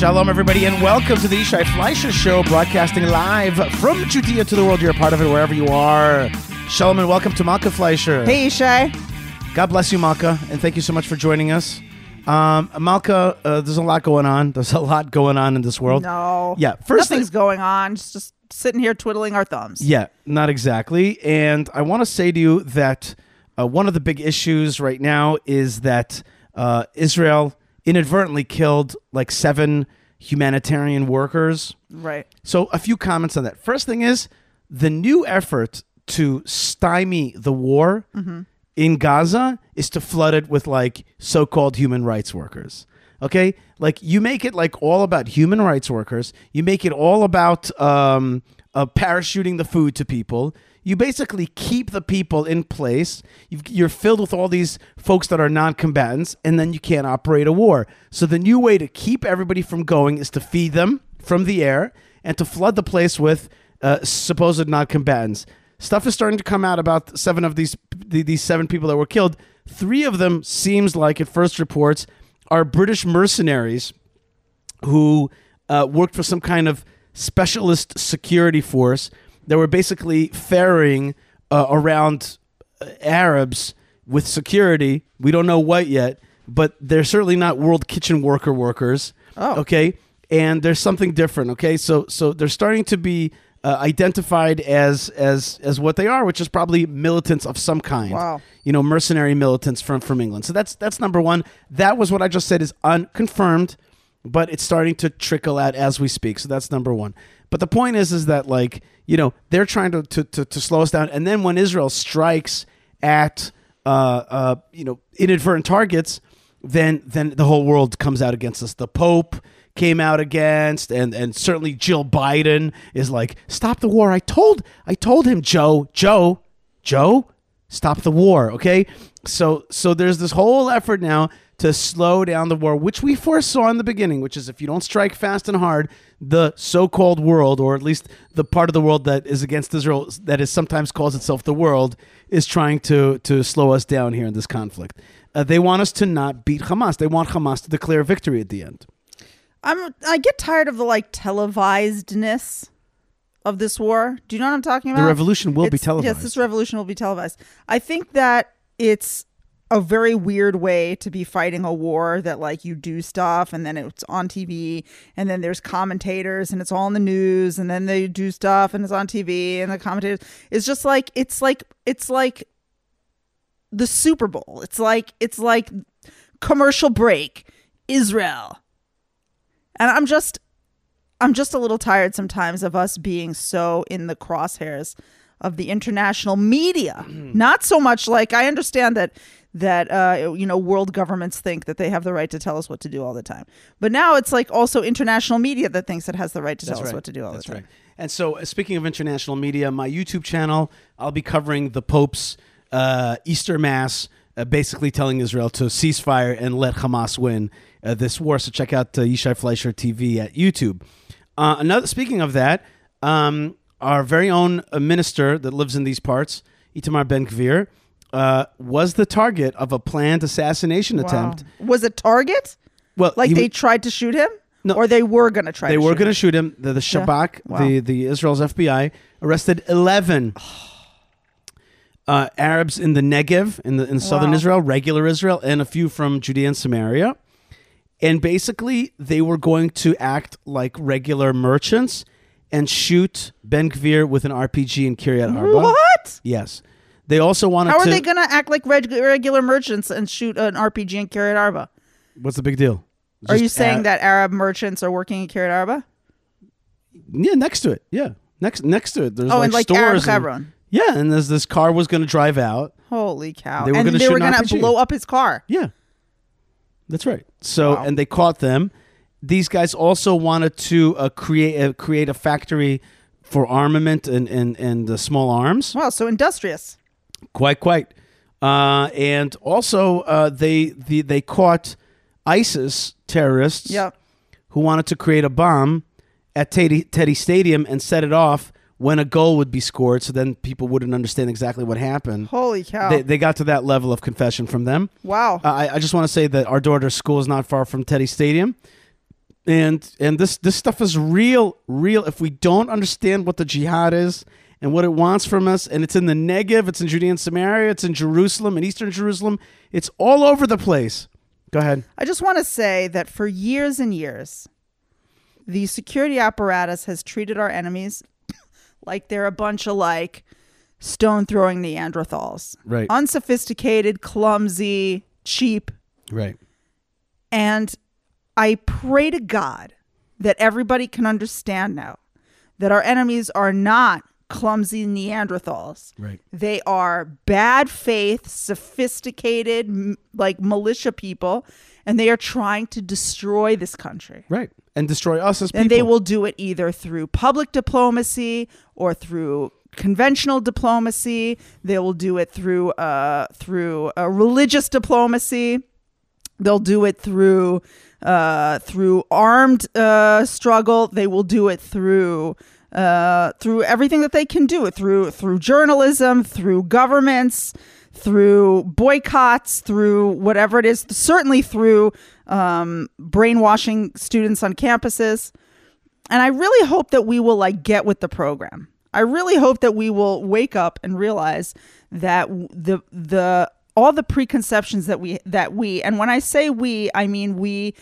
Shalom, everybody, and welcome to the Yishai Fleisher Show, broadcasting live from Judea to the world. You're a part of it wherever you are. Shalom, and welcome to Malka Fleisher. Hey, Yishai. God bless you, Malka, and thank you so much for joining us. Malka, there's a lot going on. There's a lot going on in this world. No. Yeah. Nothing's going on. Just sitting here twiddling our thumbs. Yeah, not exactly. And I want to say to you that one of the big issues right now is that Israel inadvertently killed like 7 humanitarian workers. Right. So a few comments on that. First thing is the new effort to stymie the war in Gaza is to flood it with like so-called human rights workers. Okay? Like you make it like all about human rights workers. You make it all about parachuting the food to people. You basically keep the people in place. You're filled with all these folks that are non-combatants, and then you can't operate a war. So the new way to keep everybody from going is to feed them from the air and to flood the place with supposed non-combatants. Stuff is starting to come out about 7 of these 7 people that were killed. 3 of them seems like, at first reports, are British mercenaries who worked for some kind of specialist security force that were basically ferrying around Arabs with security. We don't know what yet, but they're certainly not World Kitchen workers. Oh. Okay, and there's something different. Okay, so they're starting to be identified as what they are, which is probably militants of some kind. Wow. You know, mercenary militants from England. So that's number one. That was what I just said is unconfirmed, but it's starting to trickle out as we speak. So that's number one. But the point is that, like, you know, they're trying to slow us down. And then when Israel strikes at, inadvertent targets, then the whole world comes out against us. The Pope came out against, and certainly Jill Biden is like, stop the war. I told him, Joe, stop the war. Okay. So there's this whole effort now to slow down the war, which we foresaw in the beginning, which is if you don't strike fast and hard, the so-called world, or at least the part of the world that is against Israel, that is sometimes calls itself the world, is trying to slow us down here in this conflict. They want us to not beat Hamas. They want Hamas to declare victory at the end. I get tired of the televisedness of this war. Do you know what I'm talking about? The revolution will be televised. Yes, this revolution will be televised. I think that it's a very weird way to be fighting a war, that like you do stuff and then it's on TV and then there's commentators and it's all in the news and then they do stuff and it's on TV and the commentators. It's just like it's like the Super Bowl. It's like commercial break, Israel. And I'm just a little tired sometimes of us being so in the crosshairs of the international media. Not so much like, I understand that world governments think that they have the right to tell us what to do all the time. But now it's like also international media that thinks it has the right to tell us what to do all the time. Right. And so speaking of international media, my YouTube channel, I'll be covering the Pope's Easter Mass, basically telling Israel to cease fire and let Hamas win this war. So check out Yishai Fleisher TV at YouTube. Speaking of that, our very own minister that lives in these parts, Itamar Ben-Gvir, was the target of a planned assassination attempt. Was it target? Well, they tried to shoot him? No, or they were going to try to shoot him? They were going to shoot him. The Shabak, the Israel's FBI, arrested 11 Arabs in the Negev, in southern Israel, regular Israel, and a few from Judea and Samaria. And basically, they were going to act like regular merchants and shoot Ben-Gvir with an RPG in Kiryat Arba. What? Yes. They also wanted to... How are they going to act like regular merchants and shoot an RPG in Kiryat Arba? What's the big deal? Are you saying that Arab merchants are working in Kiryat Arba? Yeah, next to it. Yeah. Next to it. There's and like stores Arab Hebron. Yeah, and this car was going to drive out. Holy cow. They were going to blow up his car. Yeah. That's right. So, and they caught them. These guys also wanted to create a factory for armament and small arms. Wow, so industrious. Quite. And also, they caught ISIS terrorists who wanted to create a bomb at Teddy Stadium and set it off when a goal would be scored, so then people wouldn't understand exactly what happened. Holy cow. They got to that level of confession from them. Wow. I just want to say that our daughter's school is not far from Teddy Stadium. And this stuff is real. If we don't understand what the jihad is and what it wants from us, and it's in the Negev, it's in Judea and Samaria, it's in Jerusalem, in Eastern Jerusalem, it's all over the place. Go ahead. I just want to say that for years and years, the security apparatus has treated our enemies like they're a bunch of like stone-throwing Neanderthals. Right. Unsophisticated, clumsy, cheap. Right. And I pray to God that everybody can understand now that our enemies are not clumsy Neanderthals. Right. They are bad faith, sophisticated, like militia people, and they are trying to destroy this country. Right. And destroy us as people. And they will do it either through public diplomacy or through conventional diplomacy. They will do it through religious diplomacy. They'll do it through armed struggle. They will do it through everything that they can do it through journalism, through governments, through boycotts, through whatever it is. Certainly through brainwashing students on campuses. And I really hope that we will like get with the program. I really hope that we will wake up and realize that the all the preconceptions that we and when I say we, I mean we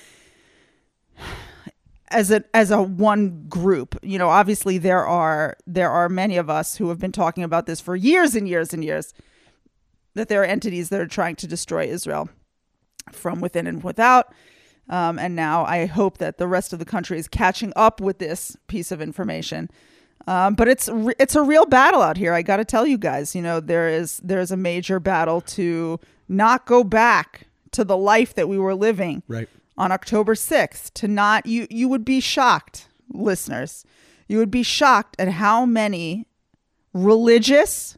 as a one group. You know, obviously there are many of us who have been talking about this for years and years and years, that there are entities that are trying to destroy Israel from within and without. And now I hope that the rest of the country is catching up with this piece of information. But it's a real battle out here. I got to tell you guys, you know, there's a major battle to not go back to the life that we were living right on October 6th. To not, you would be shocked, listeners. You would be shocked at how many religious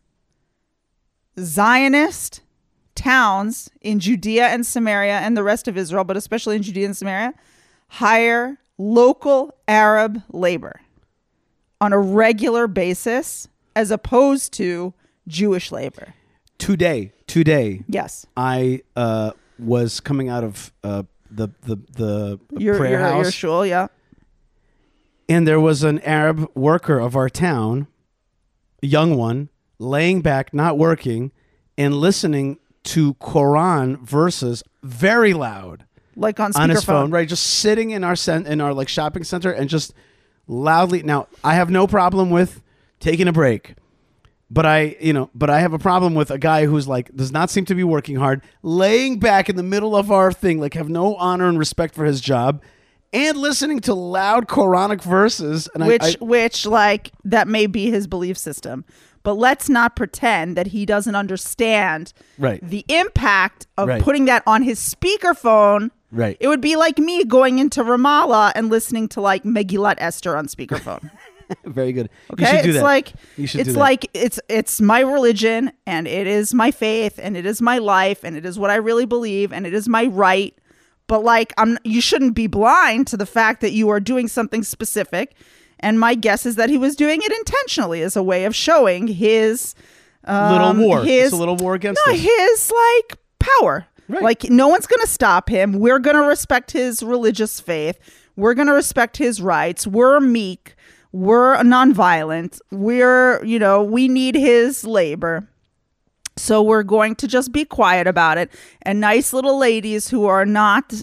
Zionist towns in Judea and Samaria and the rest of Israel, but especially in Judea and Samaria, hire local Arab labor on a regular basis as opposed to Jewish labor. Today, yes, I was coming out of the prayer house, your shul, yeah, and there was an Arab worker of our town, a young one, laying back, not working, and listening to Quran verses very loud, like on his phone, speakerphone, right? Just sitting in our like shopping center and just loudly. Now, I have no problem with taking a break, but I have a problem with a guy who's like does not seem to be working hard, laying back in the middle of our thing, like have no honor and respect for his job, and listening to loud Quranic verses, and which like that may be his belief system. But let's not pretend that he doesn't understand the impact of putting that on his speakerphone. Right. It would be like me going into Ramallah and listening to like Megillat Esther on speakerphone. Very good. Okay? You should do it's that. like you should it's do that. like it's my religion and it is my faith and it is my life and it is what I really believe and it is my right. But like you shouldn't be blind to the fact that you are doing something specific. And my guess is that he was doing it intentionally as a way of showing his little war. It's a little war against us. His like power. Right. Like no one's going to stop him. We're going to respect his religious faith. We're going to respect his rights. We're meek. We're nonviolent. We need his labor. So we're going to just be quiet about it. And nice little ladies who are not,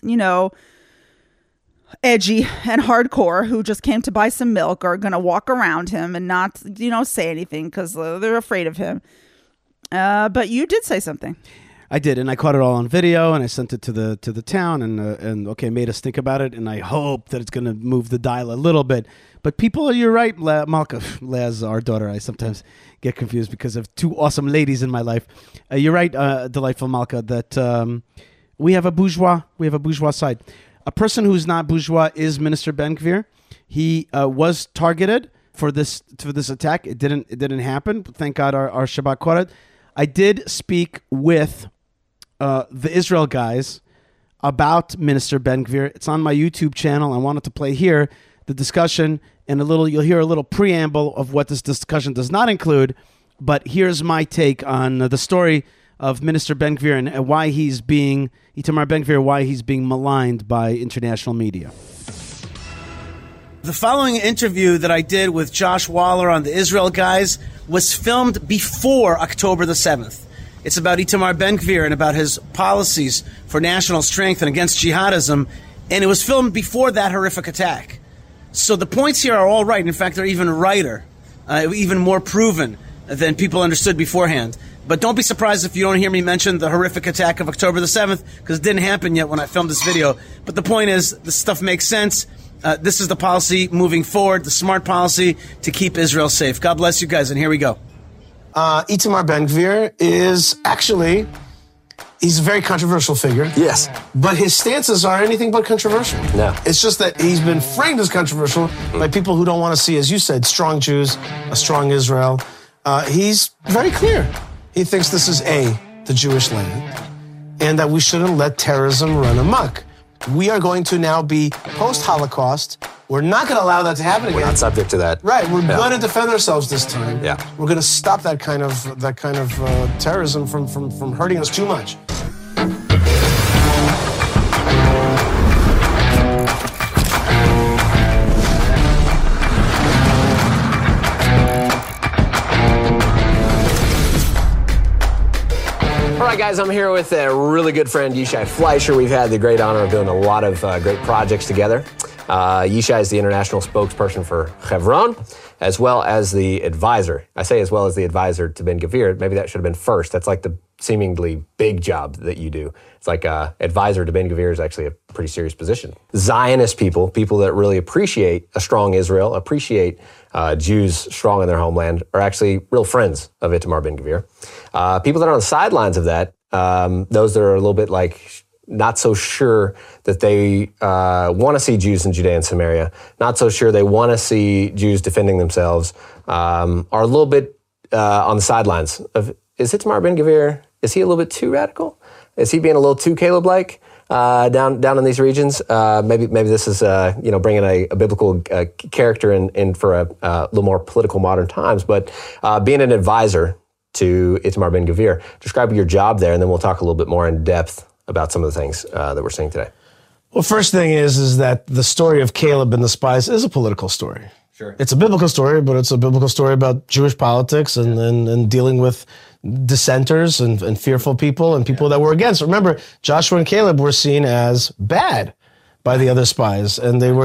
edgy and hardcore, who just came to buy some milk, are going to walk around him and not, say anything because they're afraid of him. But you did say something. I did, and I caught it all on video, and I sent it to the town, and made us think about it, and I hope that it's going to move the dial a little bit. But people, you're right, Malka, Laz, our daughter, I sometimes get confused because of two awesome ladies in my life. You're right, delightful Malka, that we have a bourgeois side. A person who's not bourgeois is Minister Ben-Gvir. He was targeted for this attack. It didn't happen. Thank God our Shabbat caught it. I did speak with the Israel guys about Minister Ben-Gvir. It's on my YouTube channel. I wanted to play here the discussion and you'll hear a little preamble of what this discussion does not include. But here's my take on the story of Minister Ben-Gvir and why Itamar Ben-Gvir, why he's being maligned by international media. The following interview that I did with Josh Waller on the Israel Guys was filmed before October the 7th. It's about Itamar Ben-Gvir and about his policies for national strength and against jihadism, and it was filmed before that horrific attack. So the points here are all right. In fact, they're even righter, even more proven than people understood beforehand. But don't be surprised if you don't hear me mention the horrific attack of October the 7th, because it didn't happen yet when I filmed this video. But the point is, this stuff makes sense. This is the policy moving forward, the smart policy to keep Israel safe. God bless you guys, and here we go. Itamar Ben-Gvir is actually, he's a very controversial figure. Yes. But his stances are anything but controversial. No. It's just that he's been framed as controversial by people who don't want to see, as you said, strong Jews, a strong Israel. He's very clear. He thinks this is the Jewish land, and that we shouldn't let terrorism run amok. We are going to now be post-Holocaust. We're not going to allow that to happen again. We're not subject to that. Right. We're going to defend ourselves this time. Yeah. We're going to stop that kind of terrorism from hurting us too much. All right, guys, I'm here with a really good friend, Yishai Fleischer. We've had the great honor of doing a lot of great projects together. Yishai is the international spokesperson for Chevron, as well as the advisor. I say as well as the advisor to Ben-Gvir. Maybe that should have been first. That's like the seemingly big job that you do. It's like advisor to Ben-Gvir is actually a pretty serious position. Zionist people that really appreciate a strong Israel, appreciate Jews strong in their homeland, are actually real friends of Itamar Ben-Gvir. People that are on the sidelines of that, those that are a little bit like not so sure that they want to see Jews in Judea and Samaria, not so sure they want to see Jews defending themselves, are a little bit on the sidelines of, is Itamar Ben-Gvir, is he a little bit too radical? Is he being a little too Caleb-like down in these regions? Maybe this is bringing a biblical character in for a little more political modern times. But being an advisor to Itamar Ben-Gvir, describe your job there, and then we'll talk a little bit more in depth about some of the things that we're seeing today. Well, first thing is that the story of Caleb and the spies is a political story. Sure. It's a biblical story, but it's a biblical story about Jewish politics and dealing with dissenters and fearful people and people that were against. Remember, Joshua and Caleb were seen as bad by the other spies, and they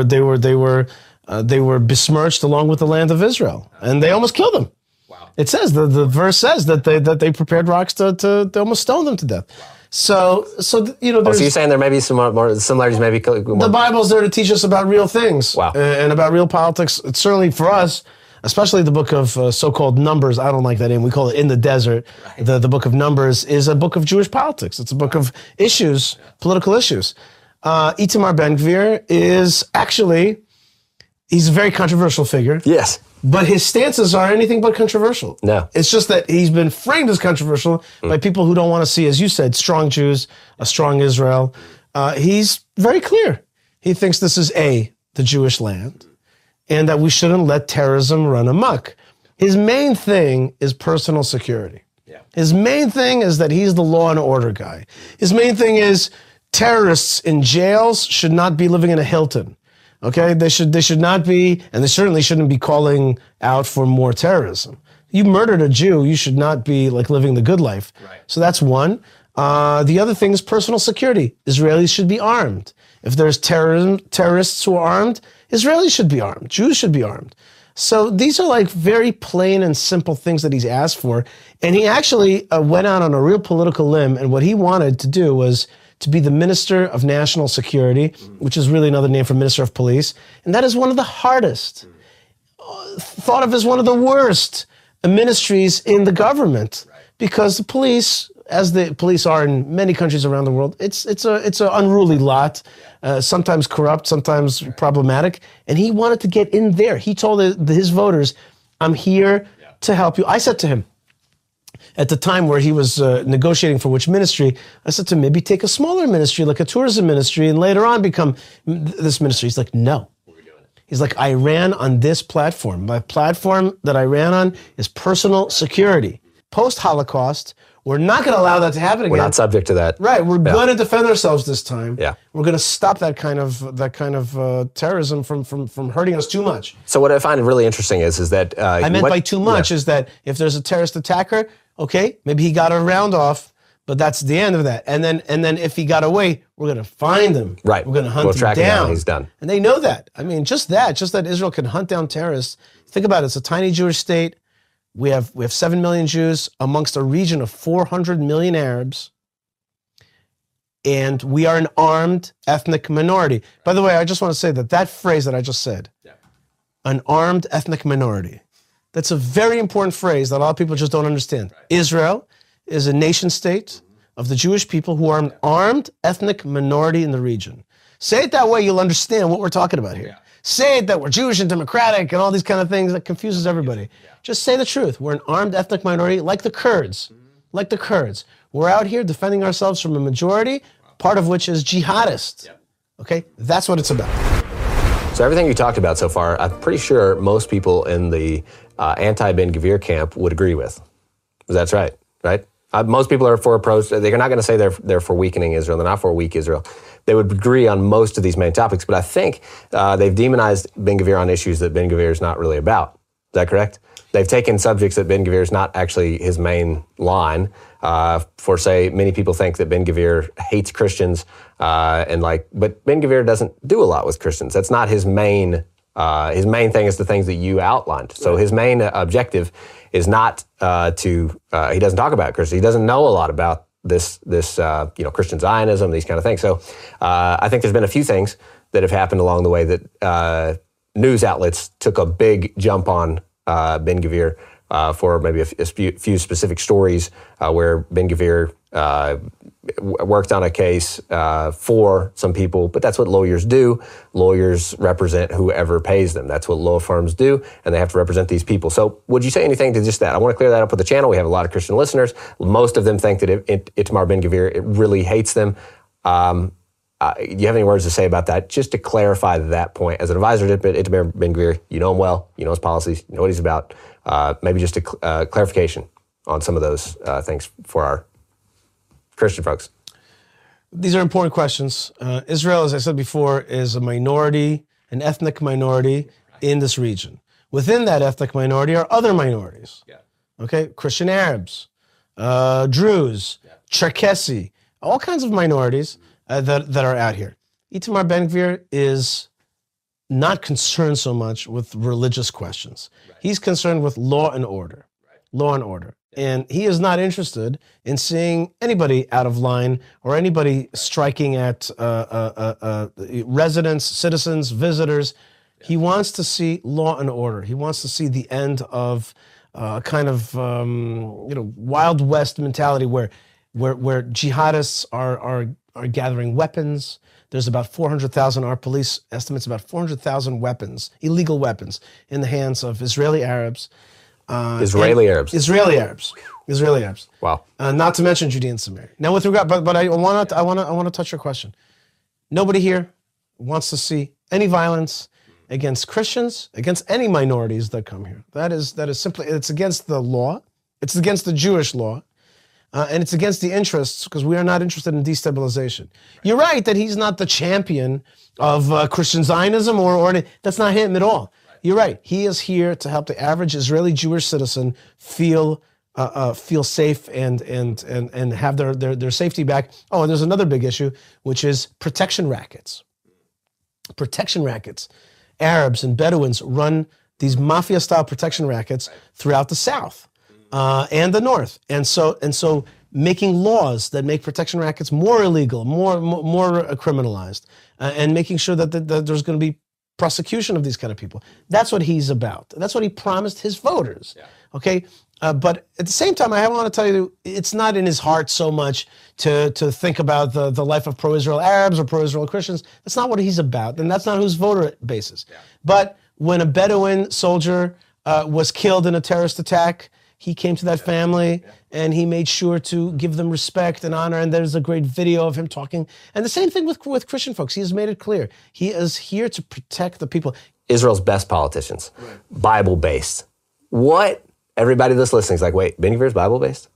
were besmirched along with the land of Israel, and they almost killed them. Wow. It says the verse says that they prepared rocks to almost stone them to death. Wow. So so you're saying there may be some more similarities, maybe the Bible's there to teach us about real things. Wow. And about real politics. It's certainly for us, especially the book of so-called Numbers. I don't like that name. We call it In the Desert. Right. The book of Numbers is a book of Jewish politics. It's a book of issues, political issues. Itamar Ben-Gvir is actually, he's a very controversial figure. Yes. But his stances are anything but controversial. No. It's just that he's been framed as controversial by people who don't want to see, as you said, strong Jews, a strong Israel. He's very clear. He thinks this is the Jewish land, and that we shouldn't let terrorism run amok. His main thing is personal security. Yeah. His main thing is that he's the law and order guy. His main thing is terrorists in jails should not be living in a Hilton. Okay, they should not be, and they certainly shouldn't be calling out for more terrorism. You murdered a Jew, you should not be like living the good life. Right. So that's one. The other thing is personal security. Israelis should be armed. If there's terrorists who are armed, Israelis should be armed. Jews should be armed. So these are like very plain and simple things that he's asked for. And he actually went out on a real political limb, and what he wanted to do was to be the Minister of National Security, which is really another name for Minister of Police. And that is one of the hardest, thought of as one of the worst ministries in the government. Because the police, as the police are in many countries around the world, it's an unruly lot, sometimes corrupt, sometimes problematic. And he wanted to get in there. He told his voters, I'm here to help you. I said to him, at the time where he was negotiating for which ministry, I said to him, maybe take a smaller ministry, like a tourism ministry, and later on become this ministry. He's like, no. He's like, I ran on this platform. My platform that I ran on is personal security. Post-Holocaust, We're not going to allow that to happen again. We're not subject to that. Right. We're going to defend ourselves this time. Yeah. We're going to stop that kind of terrorism from hurting us too much. So what I find really interesting is that I meant by too much is that if there's a terrorist attacker, okay, maybe he got a round off, but that's the end of that. And then if he got away, we're going to find him. Right. We're going to hunt him track down. him down. He's done. And they know that. I mean, just that Israel can hunt down terrorists. Think about it. It's a tiny Jewish state. We have 7 million Jews amongst a region of 400 million Arabs. And we are an armed ethnic minority. By the way, I just want to say that phrase that I just said, an armed ethnic minority, that's a very important phrase that a lot of people just don't understand. Right. Israel is a nation state of the Jewish people who are an armed ethnic minority in the region. Say it that way, you'll understand what we're talking about here. Yeah. Say it that we're Jewish and democratic and all these kind of things that confuses everybody. Yeah. Just say the truth. We're an armed ethnic minority like the Kurds. Like the Kurds. We're out here defending ourselves from a majority, part of which is jihadists. Okay? That's what it's about. So everything you talked about so far, I'm pretty sure most people in the anti-Ben Gvir camp would agree with. That's right? Most people are for approach. They're not going to say they're for weakening Israel. They're not for weak Israel. They would agree on most of these main topics, but I think they've demonized Ben Gvir on issues that Ben Gvir is not really about. Is that correct? They've taken subjects that Ben Gvir is not actually his main line. For say, many people think that Ben Gvir hates Christians, but Ben Gvir doesn't do a lot with Christians. That's not his main. His main thing is the things that you outlined. So his main objective is not he doesn't talk about Christians. He doesn't know a lot about this Christian Zionism, these kind of things. So I think there's been a few things that have happened along the way that news outlets took a big jump on Ben Gvir for maybe a few specific stories where Ben Gvir worked on a case for some people, but that's what lawyers do. Lawyers represent whoever pays them. That's what law firms do, and they have to represent these people. So would you say anything to just that? I want to clear that up with the channel. We have a lot of Christian listeners. Most of them think that Itamar Ben Gvir really hates them. Do you have any words to say about that? Just to clarify that point. As an advisor to Itamar Ben Gvir, you know him well, you know his policies, you know what he's about. Maybe just a clarification on some of those things for our Christian folks. These are important questions. Israel, as I said before, is a minority, an ethnic minority in this region. Within that ethnic minority are other minorities. Okay, Christian Arabs, Druze, Cherkessi, all kinds of minorities that are out here. Itamar Ben Gvir is not concerned so much with religious questions. He's concerned with law and order. Law and order. And he is not interested in seeing anybody out of line or anybody striking at residents, citizens, visitors. He wants to see law and order. He wants to see the end of kind of Wild West mentality where jihadists are gathering weapons. There's about 400,000, our police estimates about 400,000 weapons, illegal weapons, in the hands of Israeli Arabs. Israeli Arabs. Wow. Not to mention Judea and Samaria. Now, with regard, but I want to touch your question. Nobody here wants to see any violence against Christians, against any minorities that come here. That is simply, it's against the law. It's against the Jewish law. And it's against the interests, because we are not interested in destabilization. Right. You're right that he's not the champion of Christian Zionism, or that's not him at all. Right. You're right. He is here to help the average Israeli Jewish citizen feel safe and have their safety back. Oh, and there's another big issue, which is protection rackets. Protection rackets. Arabs and Bedouins run these mafia-style protection rackets throughout the South. And the North, and so making laws that make protection rackets more illegal, more criminalized, and making sure that there's going to be prosecution of these kind of people. That's what he's about. That's what he promised his voters. Yeah. Okay, but at the same time, I want to tell you, it's not in his heart so much to think about the life of pro-Israel Arabs or pro-Israel Christians. That's not what he's about, and that's not whose voter base is. Yeah. But when a Bedouin soldier was killed in a terrorist attack, he came to that family and he made sure to give them respect and honor. And there's a great video of him talking. And the same thing with Christian folks. He has made it clear. He is here to protect the people. Israel's best politicians, Bible-based. What? Everybody that's listening is like, wait, Ben Gvir's Bible-based?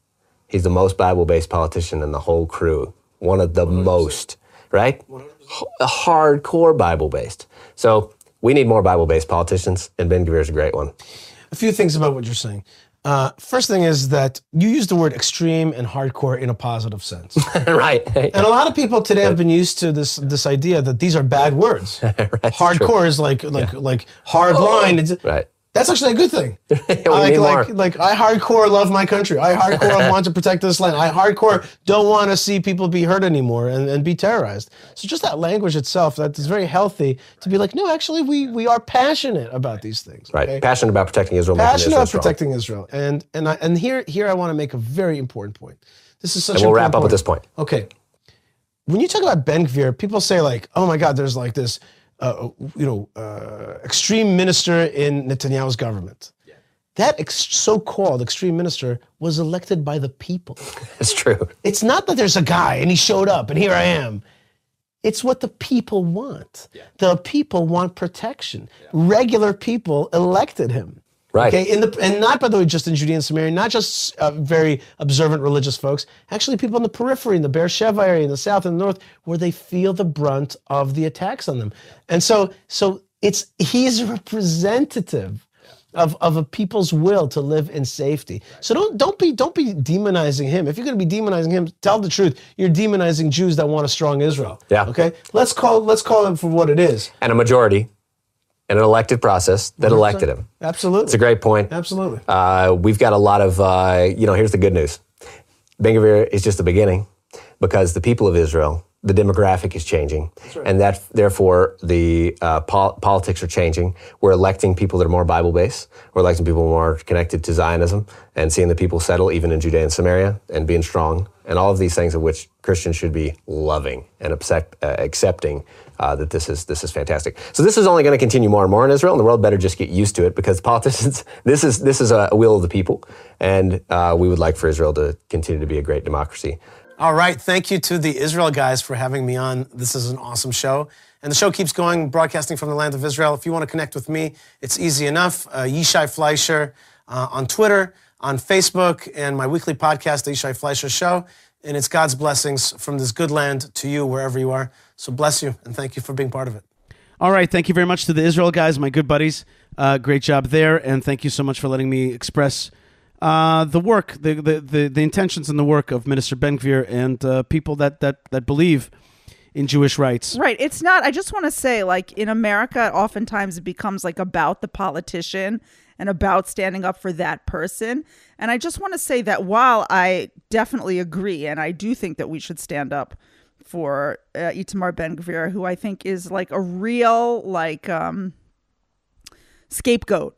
He's the most Bible-based politician in the whole crew. One of the 100%. Most, right? 100%. Hardcore Bible-based. So we need more Bible-based politicians, and Ben-Gvir is a great one. A few things about what you're saying. First thing is that you use the word extreme and hardcore in a positive sense. Right. And a lot of people today have been used to this idea that these are bad words. Right, hardcore is like hard line. Right. That's actually a good thing. Like I hardcore love my country. I hardcore want to protect this land. I hardcore don't want to see people be hurt anymore and be terrorized. So just that language itself, that is very healthy to be like, no, actually we are passionate about these things. Right. Okay? Passionate about protecting Israel. Passionate about protecting Israel. And here I want to make a very important point. This is such an important point. And we'll wrap up at this point. Okay. When you talk about Ben-Gvir, people say like, oh my God, there's like this extreme minister in Netanyahu's government. Yeah. That so-called extreme minister was elected by the people. It's true. It's not that there's a guy and he showed up and here I am. It's what the people want. Yeah. The people want protection. Yeah. Regular people elected him. Right. Okay. And not, by the way, just in Judea and Samaria, not just very observant religious folks, actually people in the periphery, in the Beersheba area, in the south and the north, where they feel the brunt of the attacks on them. And so he's a representative of a people's will to live in safety. So don't be demonizing him. If you're going to be demonizing him, tell the truth. You're demonizing Jews that want a strong Israel. Yeah. Okay. Let's call him for what it is. And a majority. And an elected process that elected him. Absolutely. It's a great point. Absolutely. We've got a lot of, here's the good news. Ben-Gvir is just the beginning because the people of Israel, the demographic is changing. Right. And that therefore the politics are changing. We're electing people that are more Bible-based. We're electing people more connected to Zionism and seeing the people settle even in Judea and Samaria and being strong. And all of these things of which Christians should be loving and accepting that this is fantastic. So this is only going to continue more and more in Israel, and the world better just get used to it because politicians, this is a will of the people, and we would like for Israel to continue to be a great democracy. All right, thank you to the Israel guys for having me on. This is an awesome show. And the show keeps going, broadcasting from the land of Israel. If you want to connect with me, it's easy enough. Yishai Fleisher on Twitter, on Facebook, and my weekly podcast, The Yishai Fleisher Show. And it's God's blessings from this good land to you, wherever you are. So bless you, and thank you for being part of it. All right, thank you very much to the Israel guys, my good buddies. Great job there, and thank you so much for letting me express the work, the intentions and the work of Minister Ben-Gvir and people that believe in Jewish rights. Right. It's not, I just want to say, like, in America, oftentimes it becomes like about the politician and about standing up for that person. And I just want to say that while I definitely agree, and I do think that we should stand up for Itamar Ben-Gvir, who I think is like a real scapegoat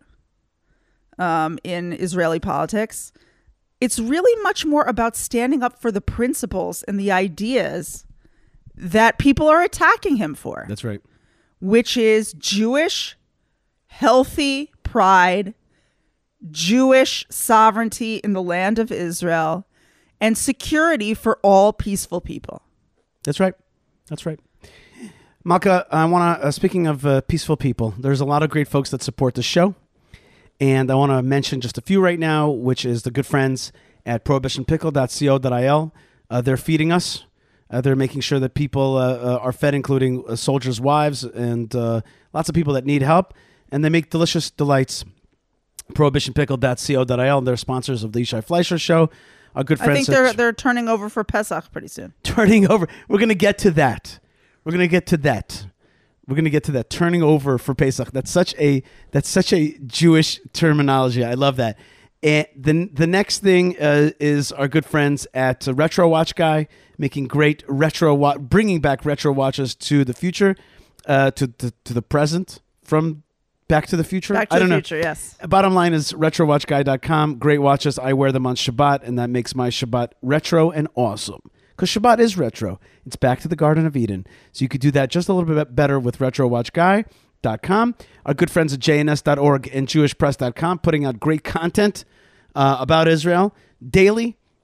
in Israeli politics, it's really much more about standing up for the principles and the ideas that people are attacking him for. That's right. Which is Jewish, healthy pride, Jewish sovereignty in the land of Israel, and security for all peaceful people. That's right. That's right. Malka, I want to, speaking of peaceful people, there's a lot of great folks that support the show. And I want to mention just a few right now, which is the good friends at prohibitionpickle.co.il. They're feeding us. They're making sure that people are fed, including soldiers' wives and lots of people that need help. And they make delicious delights. Prohibitionpickle.co.il. They're sponsors of the Yishai Fleisher Show. Our good friends. I think they're turning over for Pesach pretty soon. Turning over. We're going to get to that. We're going to get to that. Turning over for Pesach. That's such a Jewish terminology. I love that. And the next thing is our good friends at Retro Watch Guy, making great bringing back retro watches to the future, to the present, from Back to the Future. Back to the Future, yes. Bottom line is retrowatchguy.com. Great watches. I wear them on Shabbat, and that makes my Shabbat retro and awesome. Because Shabbat is retro. It's back to the Garden of Eden. So you could do that just a little bit better with retrowatchguy.com. Our good friends at jns.org and jewishpress.com putting out great content about Israel daily.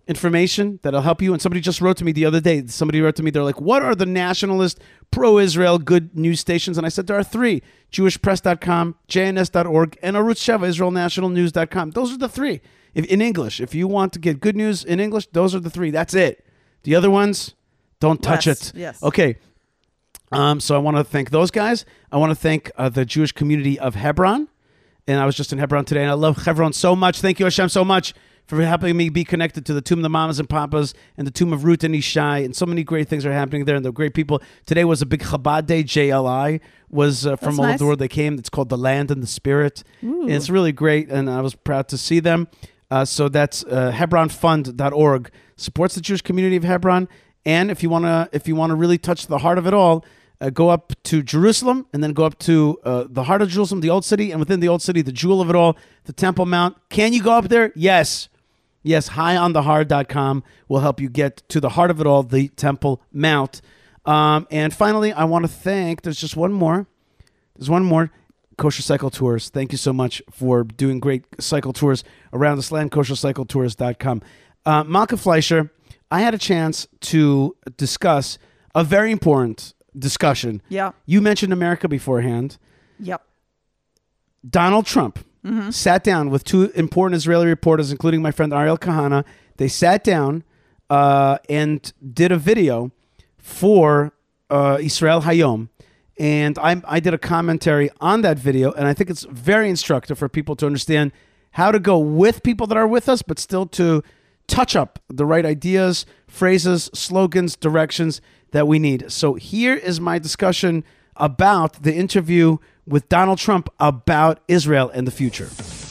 information that'll help you. And somebody just wrote to me the other day. They're like, what are the nationalist, pro-Israel, good news stations? And I said, there are three: jewishpress.com, jns.org, and Arutz Sheva, israelnationalnews.com. Those are the three. In English, if you want to get good news in English, those are the three. That's it. The other ones, don't touch it. Yes. Okay. So I want to thank those guys. I want to thank the Jewish community of Hebron. And I was just in Hebron today, and I love Hebron so much. Thank you, Hashem, so much for helping me be connected to the tomb of the mamas and papas and the tomb of Ruth and Ishai. And so many great things are happening there, and they're great people. Today was a big Chabad day. JLI was from all over the world. They came. It's called The Land and the Spirit. And it's really great, and I was proud to see them. So that's HebronFund.org. Supports the Jewish community of Hebron. And if you wanna really touch the heart of it all, go up to Jerusalem, and then go up to the heart of Jerusalem, the Old City, and within the Old City, the jewel of it all, the Temple Mount. Can you go up there? Yes. Yes, highonthehard.com will help you get to the heart of it all, the Temple Mount. And finally, I want to thank, there's one more, Kosher Cycle Tours. Thank you so much for doing great cycle tours around this land, koshercycletours.com. Malka Fleischer, I had a chance to discuss a very important discussion. Yeah. You mentioned America beforehand. Yep. Donald Trump sat down with two important Israeli reporters, including my friend Ariel Kahana. They sat down and did a video for Israel Hayom. And I did a commentary on that video, and I think it's very instructive for people to understand how to go with people that are with us, but still to touch up the right ideas, phrases, slogans, directions that we need. So here is my discussion about the interview with Donald Trump about Israel and the future.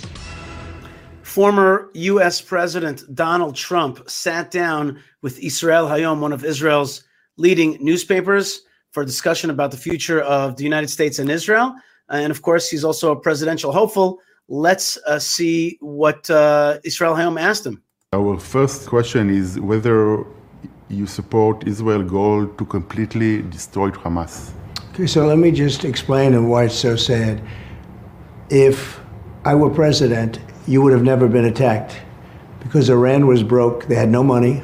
Former U.S. President Donald Trump sat down with Israel Hayom, one of Israel's leading newspapers, for a discussion about the future of the United States and Israel. And of course, he's also a presidential hopeful. Let's see what Israel Hayom asked him. Our first question is whether you support Israel's goal to completely destroy Hamas. Okay, so let me just explain and why it's so sad. If I were president, you would have never been attacked because Iran was broke. They had no money.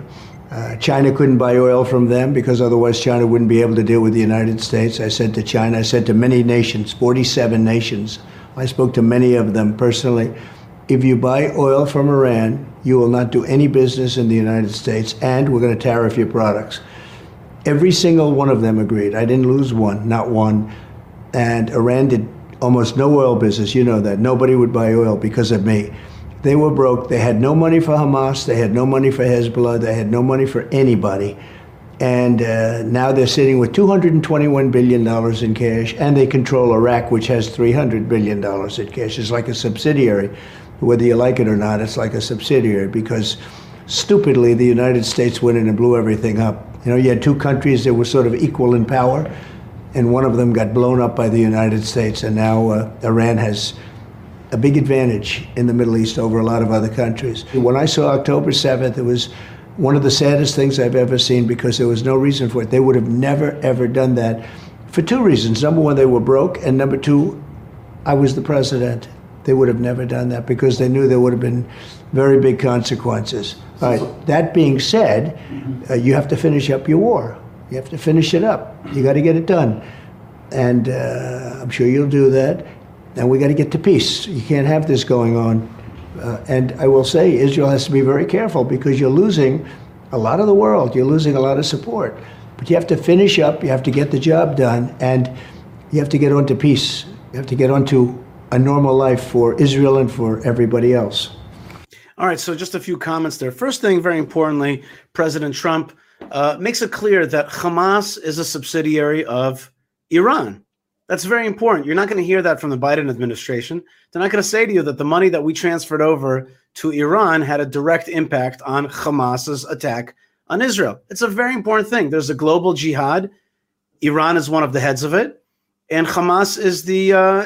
China couldn't buy oil from them because otherwise China wouldn't be able to deal with the United States. I said to China, I said to many nations, 47 nations. I spoke to many of them personally. If you buy oil from Iran, you will not do any business in the United States, and we're going to tariff your products. Every single one of them agreed. I didn't lose one, not one. And Iran did almost no oil business. You know that. Nobody would buy oil because of me. They were broke. They had no money for Hamas. They had no money for Hezbollah. They had no money for anybody. And now they're sitting with $221 billion in cash, and they control Iraq, which has $300 billion in cash. It's like a subsidiary. Whether you like it or not, it's like a subsidiary because stupidly the United States went in and blew everything up. You know, you had two countries that were sort of equal in power, and one of them got blown up by the United States, and now Iran has a big advantage in the Middle East over a lot of other countries. When I saw October 7th, it was one of the saddest things I've ever seen because there was no reason for it. They would have never, ever done that for two reasons. Number one, they were broke, and number two, I was the president. They would have never done that because they knew there would have been very big consequences. All right. That being said, you have to finish up your war. You have to finish it up. You got to get it done. And I'm sure you'll do that. And we got to get to peace. You can't have this going on. And I will say Israel has to be very careful because you're losing a lot of the world. You're losing a lot of support. But you have to finish up. You have to get the job done. And you have to get on to peace. You have to get on to a normal life for Israel and for everybody else. All right, so just a few comments there. First thing, very importantly, President Trump makes it clear that Hamas is a subsidiary of Iran. That's very important. You're not going to hear that from the Biden administration. They're not going to say to you that the money that we transferred over to Iran had a direct impact on Hamas's attack on Israel. It's a very important thing. There's a global jihad. Iran is one of the heads of it. And Hamas is the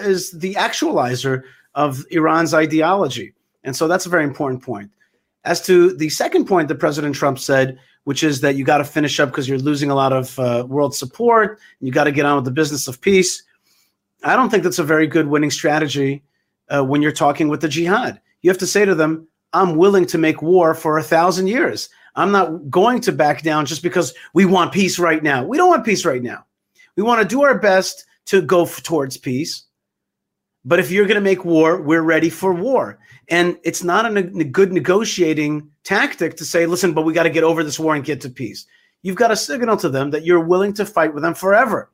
actualizer of Iran's ideology. And so that's a very important point. As to the second point that President Trump said, which is that you got to finish up because you're losing a lot of world support, and you got to get on with the business of peace. I don't think that's a very good winning strategy when you're talking with the jihad. You have to say to them, I'm willing to make war for 1,000 years. I'm not going to back down just because we want peace right now. We don't want peace right now. We want to do our best to go towards peace. But if you're going to make war, we're ready for war. And it's not a good negotiating tactic to say, listen, but we got to get over this war and get to peace. You've got to signal to them that you're willing to fight with them forever.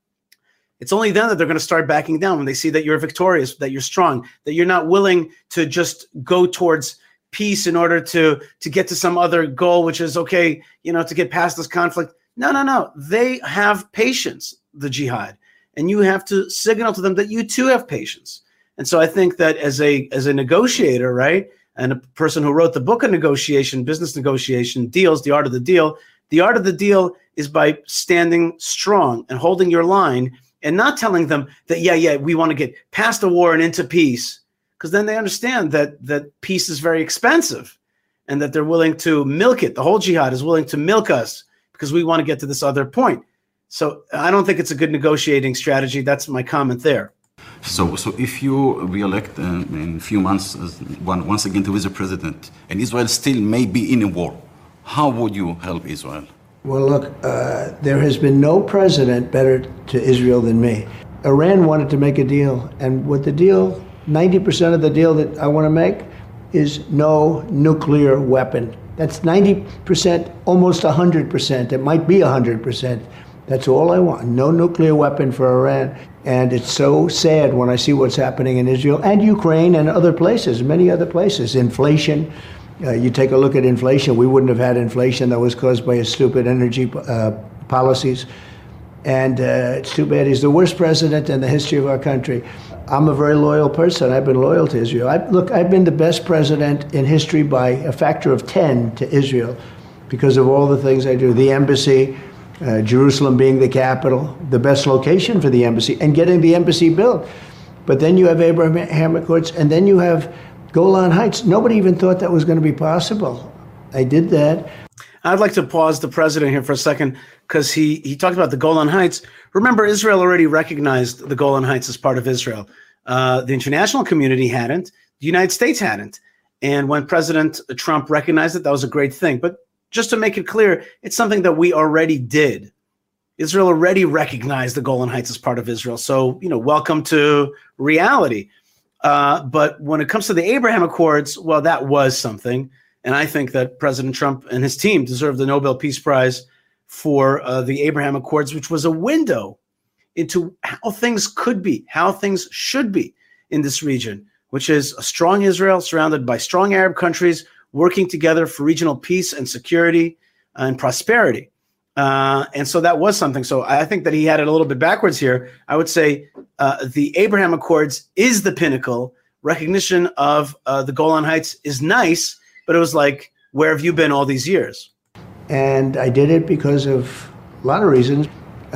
It's only then that they're going to start backing down, when they see that you're victorious, that you're strong, that you're not willing to just go towards peace in order to get to some other goal, which is, okay, to get past this conflict. No. They have patience, the jihad. And you have to signal to them that you too have patience. And so I think that as a negotiator, right, and a person who wrote the book of negotiation, business negotiation, deals, The Art of the Deal is by standing strong and holding your line and not telling them that, we want to get past the war and into peace, because then they understand that peace is very expensive and that they're willing to milk it. The whole jihad is willing to milk us because we want to get to this other point. So I don't think it's a good negotiating strategy. That's my comment there. So if you re-elect in a few months once again to be the president, and Israel still may be in a war, how would you help Israel? Well, look, there has been no president better to Israel than me. Iran wanted to make a deal, and what the deal, 90% of the deal that I want to make is no nuclear weapon. That's 90%, almost 100%. It might be 100%. That's all I want. No nuclear weapon for Iran. And it's so sad when I see what's happening in Israel and Ukraine and other places, many other places. Inflation. You take a look at inflation. We wouldn't have had inflation that was caused by his stupid energy policies. And it's too bad. He's the worst president in the history of our country. I'm a very loyal person. I've been loyal to Israel. I've been the best president in history by a factor of 10 to Israel because of all the things I do. The embassy, Jerusalem being the capital, the best location for the embassy, and getting the embassy built. But then you have Abraham Accords, and then you have Golan Heights. Nobody even thought that was going to be possible. I did that. I'd like to pause the president here for a second, because he talked about the Golan Heights. Remember, Israel already recognized the Golan Heights as part of Israel. The international community hadn't. The United States hadn't. And when President Trump recognized it, that was a great thing. But just to make it clear, it's something that we already did. Israel already recognized the Golan Heights as part of Israel. So, welcome to reality. But when it comes to the Abraham Accords, well, that was something. And I think that President Trump and his team deserve the Nobel Peace Prize for the Abraham Accords, which was a window into how things could be, how things should be in this region, which is a strong Israel surrounded by strong Arab countries working together for regional peace and security and prosperity. And so that was something. So I think that he had it a little bit backwards here. I would say the Abraham Accords is the pinnacle. Recognition of the Golan Heights is nice, but it was like, where have you been all these years? And I did it because of a lot of reasons.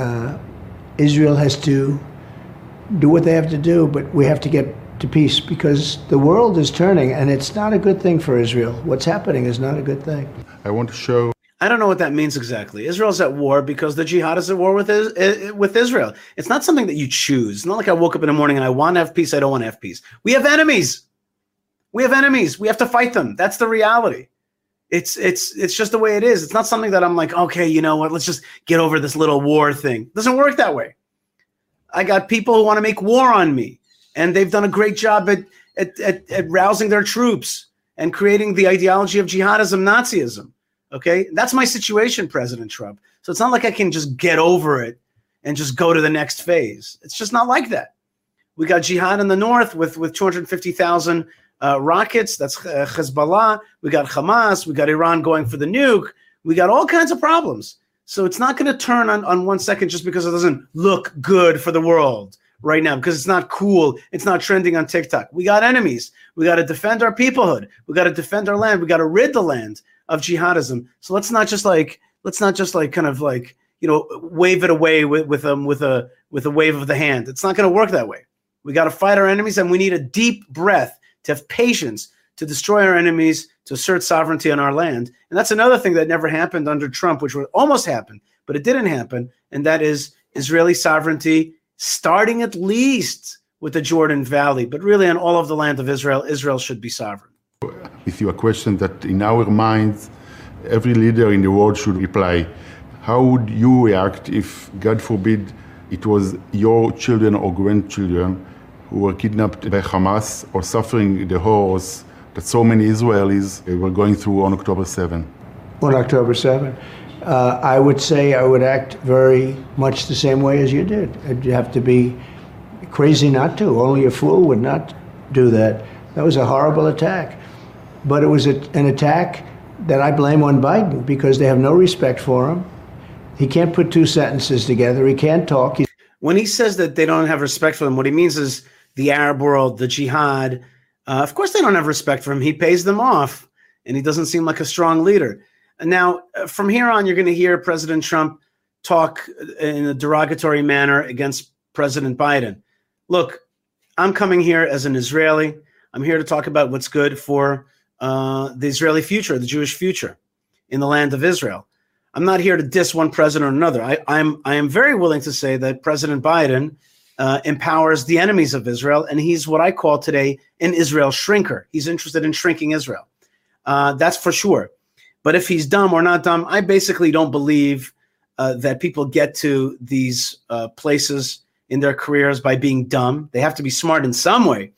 Israel has to do what they have to do, but we have to get to peace because the world is turning, and it's not a good thing for Israel. What's happening is not a good thing. I want to show. I don't know what that means exactly. Israel's at war because the jihad is at war with Israel. It's not something that you choose. It's not like I woke up in the morning and I want to have peace. I don't want to have peace. We have enemies. We have enemies. We have to fight them. That's the reality. It's just the way it is. It's not something that I'm like, okay, you know what? Let's just get over this little war thing. It doesn't work that way. I got people who want to make war on me, and they've done a great job at rousing their troops and creating the ideology of jihadism, Nazism. Okay, that's my situation, President Trump. So it's not like I can just get over it and just go to the next phase. It's just not like that. We got jihad in the north with 250,000 rockets. That's Hezbollah. We got Hamas. We got Iran going for the nuke. We got all kinds of problems. So it's not going to turn on 1 second just because it doesn't look good for the world right now, because it's not cool. It's not trending on TikTok. We got enemies. We got to defend our peoplehood. We got to defend our land. We got to rid the land of jihadism. So let's not just like kind of like, you know, wave it away with a wave of the hand. It's not going to work that way. We got to fight our enemies, and we need a deep breath to have patience to destroy our enemies, to assert sovereignty on our land. And that's another thing that never happened under Trump, which would almost happen, but it didn't happen. And that is Israeli sovereignty, starting at least with the Jordan Valley, but really on all of the land of Israel. Israel should be sovereign. with you a question that in our minds, every leader in the world should reply. How would you react if, God forbid, it was your children or grandchildren who were kidnapped by Hamas or suffering the horrors that so many Israelis were going through on October 7? On October 7th, I would say I would act very much the same way as you did. I'd have to be crazy not to. Only a fool would not do that. That was a horrible attack. But it was an attack that I blame on Biden because they have no respect for him. He can't put two sentences together. He can't talk. When he says that they don't have respect for him, what he means is the Arab world, the jihad. Of course, they don't have respect for him. He pays them off, and he doesn't seem like a strong leader. Now, from here on, you're going to hear President Trump talk in a derogatory manner against President Biden. Look, I'm coming here as an Israeli. I'm here to talk about what's good for the Israeli future, the Jewish future in the land of Israel. I'm not here to diss one president or another. I am very willing to say that President Biden empowers the enemies of Israel, and he's what I call today an Israel shrinker. He's interested in shrinking Israel. That's for sure. But if he's dumb or not dumb, I basically don't believe that people get to these places in their careers by being dumb. They have to be smart in some way.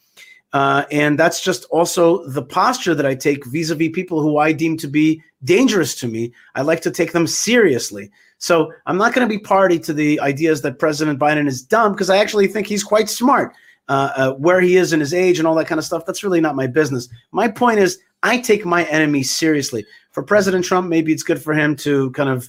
And that's just also the posture that I take vis-a-vis people who I deem to be dangerous to me. I like to take them seriously. So I'm not going to be party to the ideas that President Biden is dumb, because I actually think he's quite smart. Where he is in his age and all that kind of stuff, that's really not my business. My point is, I take my enemies seriously. For President Trump, maybe it's good for him to kind of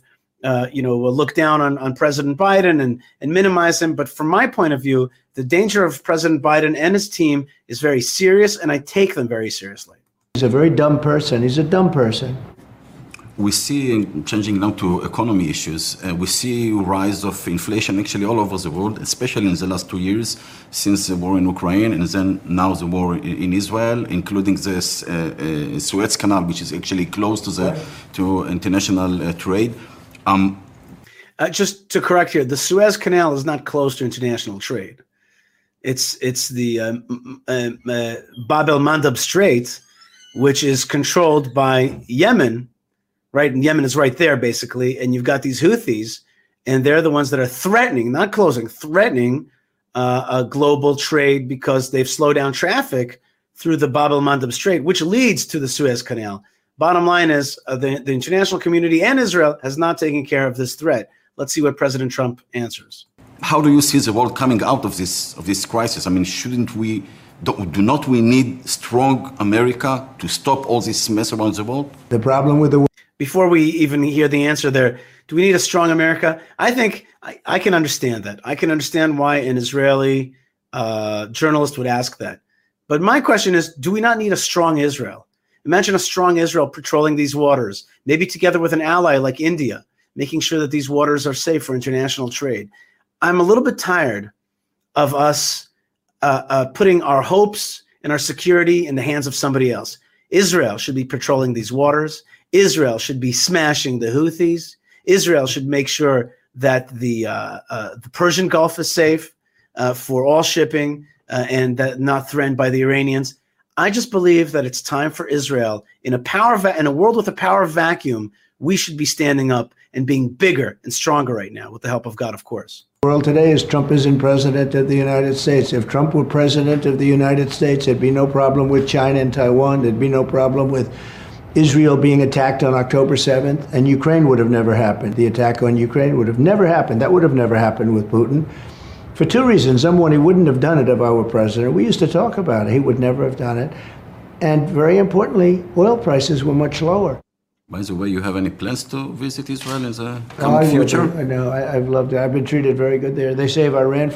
look down on President Biden and minimize him. But from my point of view, the danger of President Biden and his team is very serious, and I take them very seriously. He's a very dumb person. He's a dumb person. We see, changing now to economy issues, we see rise of inflation actually all over the world, especially in the last 2 years since the war in Ukraine and then now the war in Israel, including this Suez Canal, which is actually close to international trade. Just to correct here, the Suez Canal is not close to international trade. It's the Bab el-Mandeb Strait, which is controlled by Yemen. Right, and Yemen is right there, basically, and you've got these Houthis, and they're the ones that are threatening, not closing, threatening a global trade because they've slowed down traffic through the Bab el-Mandeb Strait, which leads to the Suez Canal. Bottom line is the international community and Israel has not taken care of this threat. Let's see what President Trump answers. How do you see the world coming out of this crisis? I mean, do not we need strong America to stop all this mess around the world? The problem with the Before we even hear the answer there, do we need a strong America? I think I can understand that. I can understand why an Israeli journalist would ask that. But my question is, do we not need a strong Israel? Imagine a strong Israel patrolling these waters, maybe together with an ally like India, making sure that these waters are safe for international trade. I'm a little bit tired of us putting our hopes and our security in the hands of somebody else. Israel should be patrolling these waters. Israel should be smashing the Houthis. Israel should make sure that the Persian Gulf is safe for all shipping and that not threatened by the Iranians. I just believe that it's time for Israel in a world with a power vacuum. We should be standing up and being bigger and stronger right now, with the help of God, of course. The world today is Trump isn't president of the United States. If Trump were president of the United States, there'd be no problem with China and Taiwan. There'd be no problem with Israel being attacked on October 7th, and Ukraine would have never happened. The attack on Ukraine would have never happened. That would have never happened with Putin for two reasons. Number one, he wouldn't have done it if I were president. We used to talk about it. He would never have done it. And very importantly, oil prices were much lower. By the way, you have any plans to visit Israel in the coming future? No, I've loved it. I've been treated very good there. They say if I ran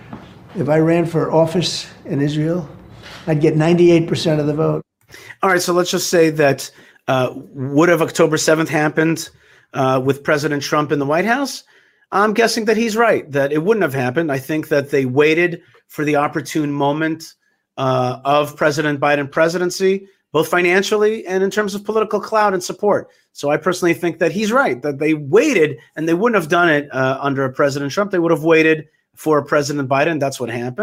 for office in Israel, I'd get 98% of the vote. All right, so let's just say that would have October 7th happened with President Trump in the White House? I'm guessing that he's right, that it wouldn't have happened. I think that they waited for the opportune moment of President Biden presidency, both financially and in terms of political clout and support. So I personally think that he's right, that they waited, and they wouldn't have done it under President Trump. They would have waited for President Biden. That's what happened.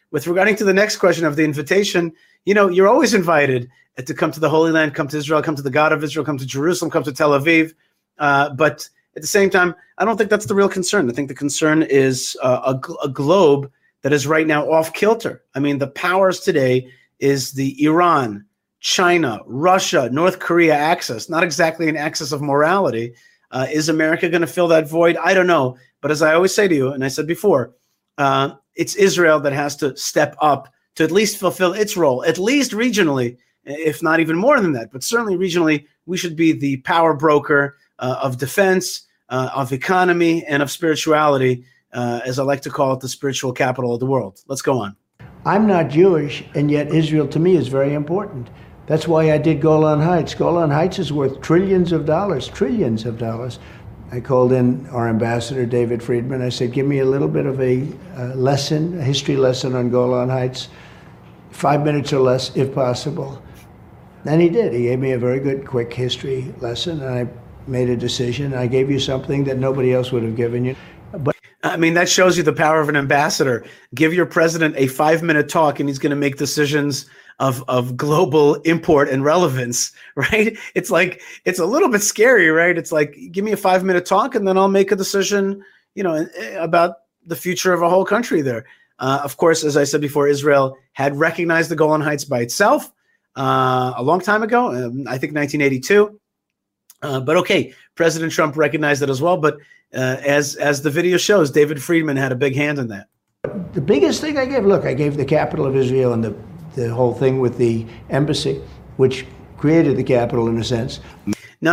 with regarding to the next question of the invitation, you're always invited to come to the Holy Land, come to Israel, come to the God of Israel, come to Jerusalem, come to Tel Aviv. But at the same time, I don't think that's the real concern. I think the concern is a globe that is right now off kilter. I mean, the powers today is the Iran, China, Russia, North Korea axis, not exactly an axis of morality. Is America going to fill that void? I don't know. But as I always say to you, and I said before, it's Israel that has to step up to at least fulfill its role, at least regionally, if not even more than that. But certainly regionally, we should be the power broker of defense, of economy, and of spirituality, as I like to call it, the spiritual capital of the world. Let's go on. I'm not Jewish, and yet Israel to me is very important. That's why I did Golan Heights. Golan Heights is worth trillions of dollars, trillions of dollars. I called in our ambassador, David Friedman. I said, give me a little bit of a lesson, a history lesson on Golan Heights, 5 minutes or less, if possible. And he did. He gave me a very good, quick history lesson, and I made a decision. I gave you something that nobody else would have given you. But I mean, that shows you the power of an ambassador. Give your president a 5-minute talk, and he's going to make decisions of global import and relevance, right? It's like, it's a little bit scary, right? It's like, give me a 5-minute talk, and then I'll make a decision, about the future of a whole country there. Of course, as I said before, Israel had recognized the Golan Heights by itself a long time ago, I think 1982. But okay, President Trump recognized it as well. But as the video shows, David Friedman had a big hand in that. the biggest thing I gave the capital of Israel and the whole thing with the embassy, which created the capital in a sense. No.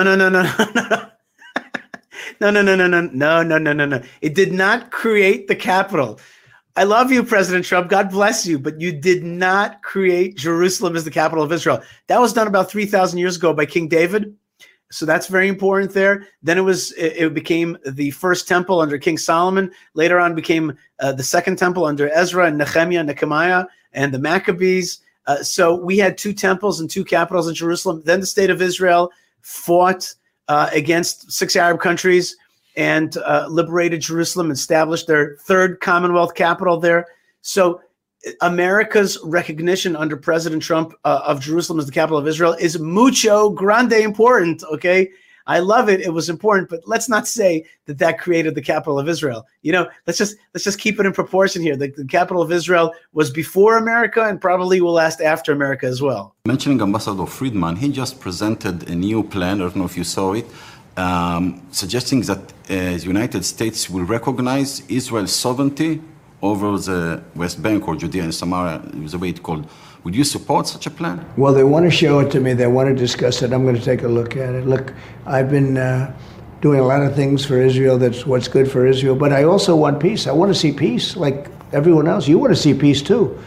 It did not create the capital. I love you, President Trump. God bless you. But you did not create Jerusalem as the capital of Israel. That was done about 3,000 years ago by King David. So that's very important there. Then it became the first temple under King Solomon. Later on became the second temple under Ezra and Nehemiah, and the Maccabees. So we had two temples and two capitals in Jerusalem. Then the state of Israel fought against 6 Arab countries and liberated Jerusalem, established their third Commonwealth capital there. So America's recognition under President Trump of Jerusalem as the capital of Israel is mucho grande important, okay? I love it. It was important, but let's not say that created the capital of Israel. You know, let's just keep it in proportion here. The capital of Israel was before America and probably will last after America as well. Mentioning Ambassador Friedman, he just presented a new plan, I don't know if you saw it, suggesting that the United States will recognize Israel's sovereignty over the West Bank or Judea and Samaria, the way it's called. Would you support such a plan? Well, they want to show it to me. They want to discuss it. I'm going to take a look at it. Look, I've been doing a lot of things for Israel. That's what's good for Israel. But I also want peace. I want to see peace like everyone else. You want to see peace too.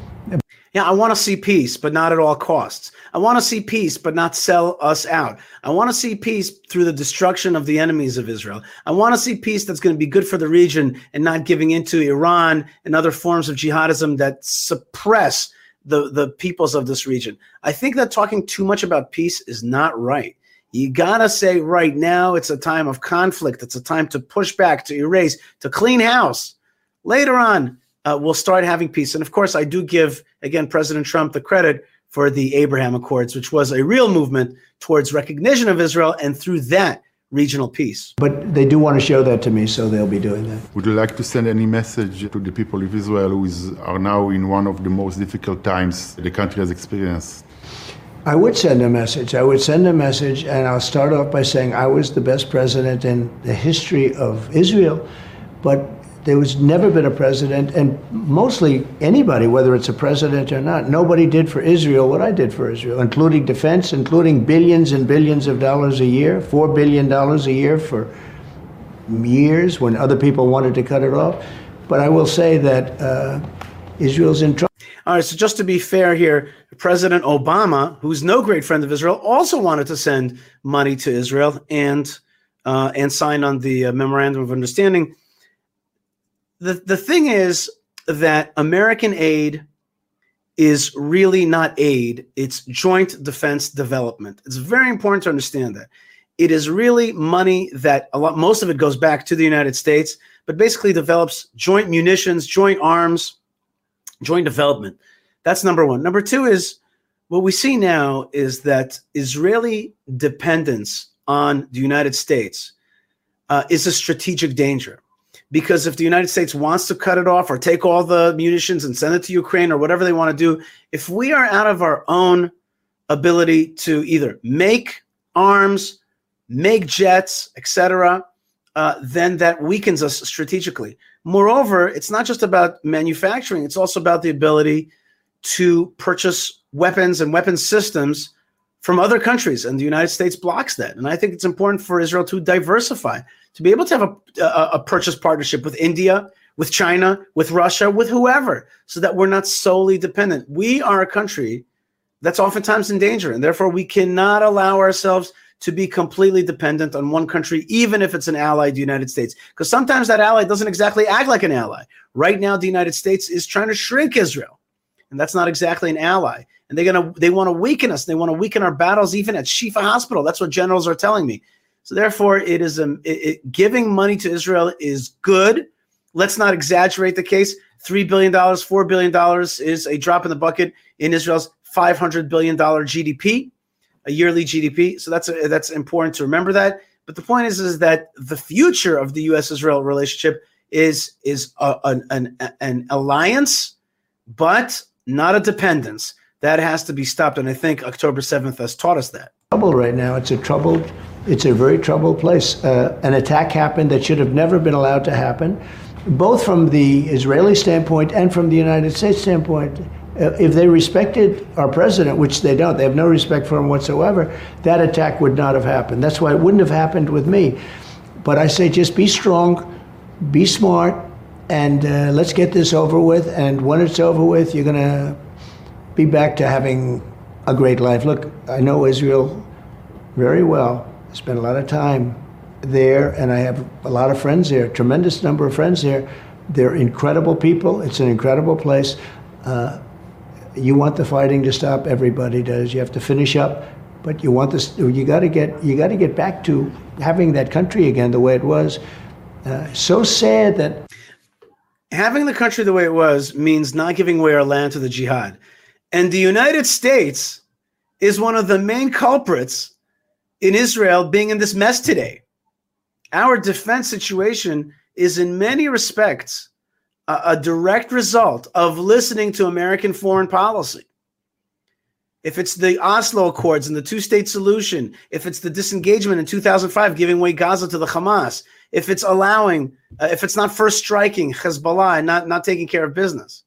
Yeah, I want to see peace, but not at all costs. I want to see peace, but not sell us out. I want to see peace through the destruction of the enemies of Israel. I want to see peace that's going to be good for the region and not giving into Iran and other forms of jihadism that suppress the peoples of this region. I think that talking too much about peace is not right. You got to say right now it's a time of conflict. It's a time to push back, to erase, to clean house. Later on, we'll start having peace. And of course, I do give, again, President Trump the credit for the Abraham Accords, which was a real movement towards recognition of Israel and through that regional peace. But they do want to show that to me, so they'll be doing that. Would you like to send any message to the people of Israel who are now in one of the most difficult times the country has experienced? I would send a message. And I'll start off by saying I was the best president in the history of Israel, but there was never been a president, and mostly anybody, whether it's a president or not, nobody did for Israel what I did for Israel, including defense, including billions and billions of dollars a year, $4 billion a year for years when other people wanted to cut it off. But I will say that Israel's in trouble. All right, so just to be fair here, President Obama, who's no great friend of Israel, also wanted to send money to Israel and sign on the Memorandum of Understanding. The thing is that American aid is really not aid. It's joint defense development. It's very important to understand that. It is really money that most of it goes back to the United States, but basically develops joint munitions, joint arms, joint development. That's number one. Number two is what we see now is that Israeli dependence on the United States is a strategic danger. Because if the United States wants to cut it off or take all the munitions and send it to Ukraine or whatever they want to do, if we are out of our own ability to either make arms, make jets, etc., then that weakens us strategically. Moreover, it's not just about manufacturing. It's also about the ability to purchase weapons and weapons systems from other countries, and the United States blocks that. And I think it's important for Israel to diversify, to be able to have a purchase partnership with India, with China, with Russia, with whoever, so that we're not solely dependent. We are a country that's oftentimes in danger, and therefore we cannot allow ourselves to be completely dependent on one country, even if it's an ally of the United States, because sometimes that ally doesn't exactly act like an ally. Right now, the United States is trying to shrink Israel, and that's not exactly an ally. And they want to weaken us. They want to weaken our battles, even at Shifa Hospital. That's what generals are telling me. So therefore, it is giving money to Israel is good. Let's not exaggerate the case. $3 billion, $4 billion is a drop in the bucket in Israel's $500 billion GDP, a yearly GDP. So that's important to remember that. But the point is that the future of the U.S.-Israel relationship is an alliance, but not a dependence. That has to be stopped, and I think October 7th has taught us that. Trouble right now. It's a very troubled place. An attack happened that should have never been allowed to happen, both from the Israeli standpoint and from the United States standpoint. If they respected our president, which they don't, they have no respect for him whatsoever, that attack would not have happened. That's why it wouldn't have happened with me. But I say just be strong, be smart, and let's get this over with. And when it's over with, you're going to be back to having a great life. Look, I know Israel very well. I spent a lot of time there, and I have a lot of friends there, tremendous number of friends there. They're incredible people. It's an incredible place. You want the fighting to stop. Everybody does. You have to finish up, but you want this. You got to get back to having that country again the way it was. So sad that having the country the way it was means not giving away our land to the jihad. And the United States is one of the main culprits in Israel being in this mess today. Our defense situation is in many respects a direct result of listening to American foreign policy. If it's the Oslo Accords and the two-state solution, if it's the disengagement in 2005, giving away Gaza to the Hamas, if it's not first striking Hezbollah and not taking care of business.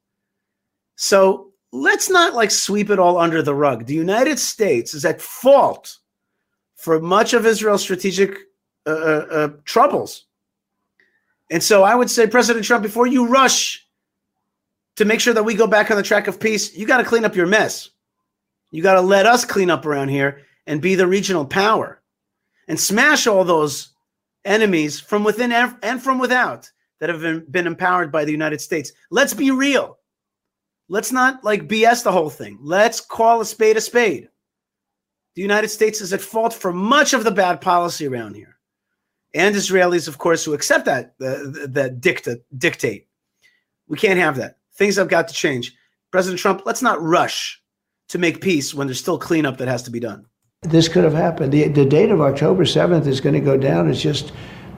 So let's not sweep it all under the rug. The United States is at fault for much of Israel's strategic troubles. And so I would say, President Trump, before you rush to make sure that we go back on the track of peace, you got to clean up your mess. You got to let us clean up around here and be the regional power and smash all those enemies from within and from without that have been empowered by the United States. Let's be real. Let's not BS the whole thing. Let's call a spade a spade. The United States is at fault for much of the bad policy around here. And Israelis, of course, who accept that dictate. We can't have that. Things have got to change. President Trump, let's not rush to make peace when there's still cleanup that has to be done. This could have happened. The date of October 7th is going to go down. It's just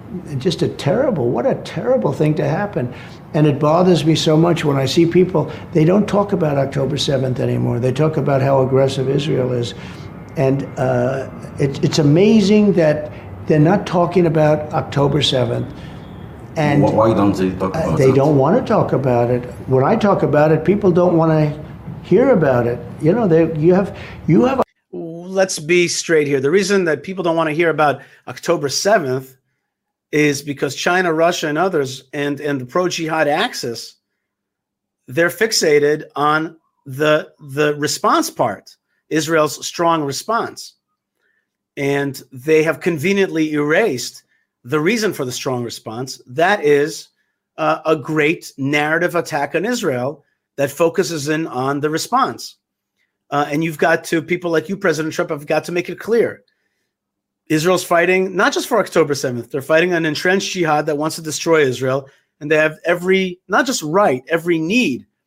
what a terrible thing to happen. And it bothers me so much when I see people, they don't talk about October 7th anymore. They talk about how aggressive Israel is. And it's amazing that they're not talking about October 7th. And why don't they talk about it? They don't want to talk about it. When I talk about it, people don't want to hear about it. You have Let's be straight here. The reason that people don't want to hear about October 7th is because China, Russia, and others, and the pro-jihad axis, they're fixated on the response part, Israel's strong response. And they have conveniently erased the reason for the strong response. That is a great narrative attack on Israel that focuses in on the response. And you've got to, people like you, President Trump, have got to make it clear. Israel's fighting not just for October 7th. They're fighting an entrenched jihad that wants to destroy Israel. And they have every, not just right, every need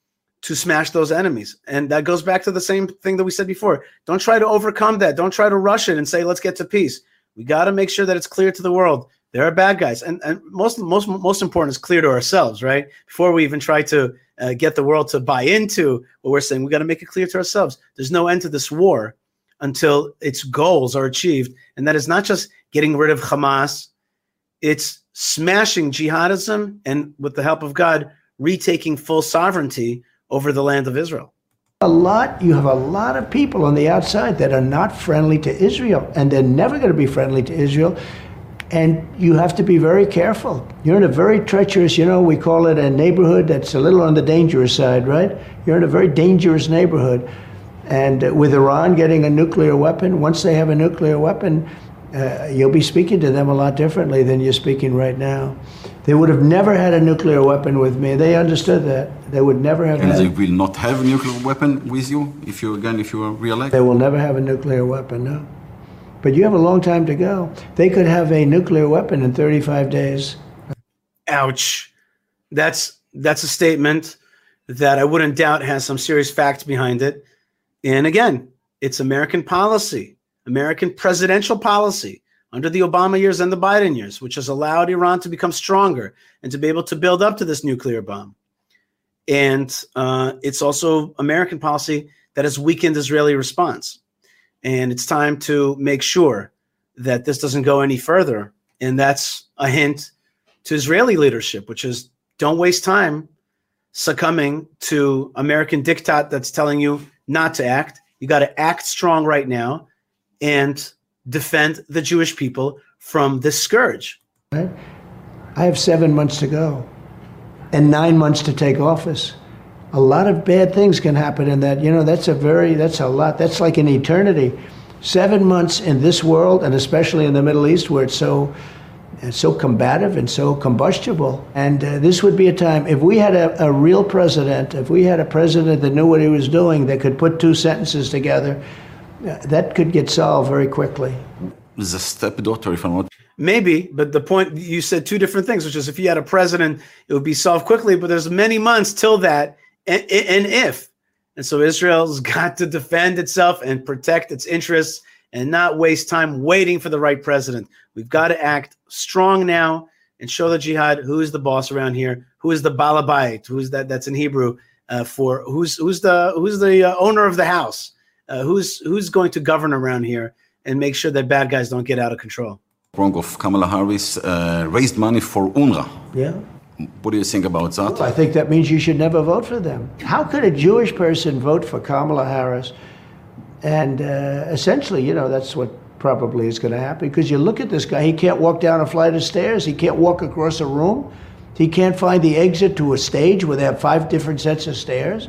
to smash those enemies. And that goes back to the same thing that we said before. Don't try to overcome that. Don't try to rush it and say, let's get to peace. We got to make sure that it's clear to the world. There are bad guys. And most important is clear to ourselves, right? Before we even try to get the world to buy into what we're saying, we got to make it clear to ourselves. There's no end to this war until its goals are achieved. And that is not just getting rid of Hamas. It's smashing jihadism and, with the help of God, retaking full sovereignty over the land of Israel. You have a lot of people on the outside that are not friendly to Israel, and they're never going to be friendly to Israel. And you have to be very careful. You're in a very treacherous, we call it a neighborhood that's a little on the dangerous side, right? You're in a very dangerous neighborhood. And with Iran getting a nuclear weapon, once they have a nuclear weapon, you'll be speaking to them a lot differently than you're speaking right now. They would have never had a nuclear weapon with me. They understood that. They would never have And had. they will not have a nuclear weapon with you if you are re-elected? They will never have a nuclear weapon, no. But you have a long time to go. They could have a nuclear weapon in 35 days. Ouch. That's a statement that I wouldn't doubt has some serious facts behind it. And again, it's American policy, American presidential policy under the Obama years and the Biden years, which has allowed Iran to become stronger and to be able to build up to this nuclear bomb. And it's also American policy that has weakened Israeli response. And it's time to make sure that this doesn't go any further. And that's a hint to Israeli leadership, which is don't waste time succumbing to American diktat that's telling you not to act. You got to act strong right now and defend the Jewish people from this scourge. Right? I have 7 months to go and 9 months to take office. A lot of bad things can happen in that. That's a lot. That's like an eternity. 7 months in this world, and especially in the Middle East, where it's so combative and so combustible. And this would be a time, if we had a real president, if we had a president that knew what he was doing, that could put two sentences together, that could get solved very quickly. The stepdaughter, if I'm not. Maybe, but the point, you said two different things, which is if you had a president, it would be solved quickly, but there's many months till that, and if. And so Israel's got to defend itself and protect its interests and not waste time waiting for the right president. We've got to act strong now and show the jihad who is the boss around here, who is the balabait, who is that? That's in Hebrew for who's the owner of the house, who's going to govern around here and make sure that bad guys don't get out of control. Wrong of Kamala Harris raised money for UNRWA. Yeah. What do you think about that? Well, I think that means you should never vote for them. How could a Jewish person vote for Kamala Harris? And essentially, that's what probably is going to happen. Because you look at this guy, he can't walk down a flight of stairs. He can't walk across a room. He can't find the exit to a stage where they have 5 different sets of stairs.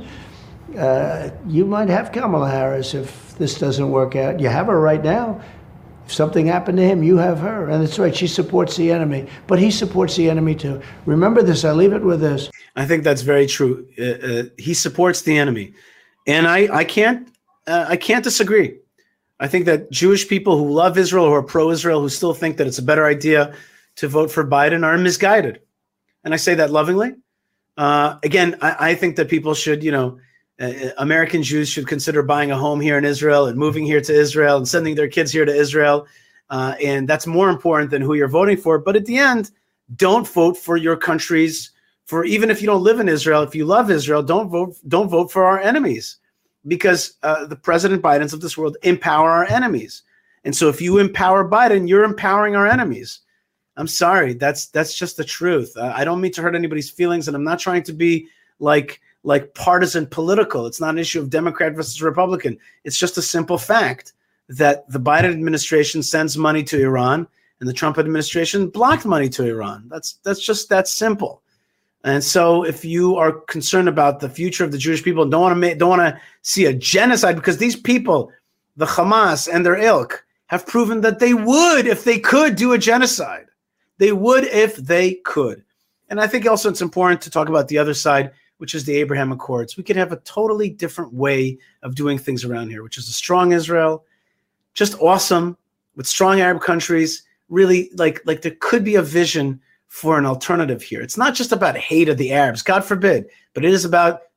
You might have Kamala Harris if this doesn't work out. You have her right now. If something happened to him, you have her. And that's right, she supports the enemy. But he supports the enemy too. Remember this, I leave it with this. I think that's very true. He supports the enemy. And I can't disagree. I think that Jewish people who love Israel, who are pro-Israel, who still think that it's a better idea to vote for Biden are misguided. And I say that lovingly. Again, I think that people should, American Jews should consider buying a home here in Israel and moving here to Israel and sending their kids here to Israel. And that's more important than who you're voting for. But at the end, don't vote for your countries. For even if you don't live in Israel, if you love Israel, don't vote for our enemies, because the President Bidens of this world empower our enemies. And so if you empower Biden, you're empowering our enemies. I'm sorry. That's just the truth. I don't mean to hurt anybody's feelings, and I'm not trying to be like partisan political. It's not an issue of Democrat versus Republican. It's just a simple fact that the Biden administration sends money to Iran and the Trump administration blocked money to Iran. That's just that simple. And so if you are concerned about the future of the Jewish people and don't want to see a genocide, because these people, the Hamas and their ilk, have proven that they would, if they could, do a genocide. They would if they could. And I think also it's important to talk about the other side, which is the Abraham Accords. We could have a totally different way of doing things around here, which is a strong Israel, just awesome, with strong Arab countries, really like there could be a vision for an alternative here. It's not just about hate of the Arabs, God forbid, but it is about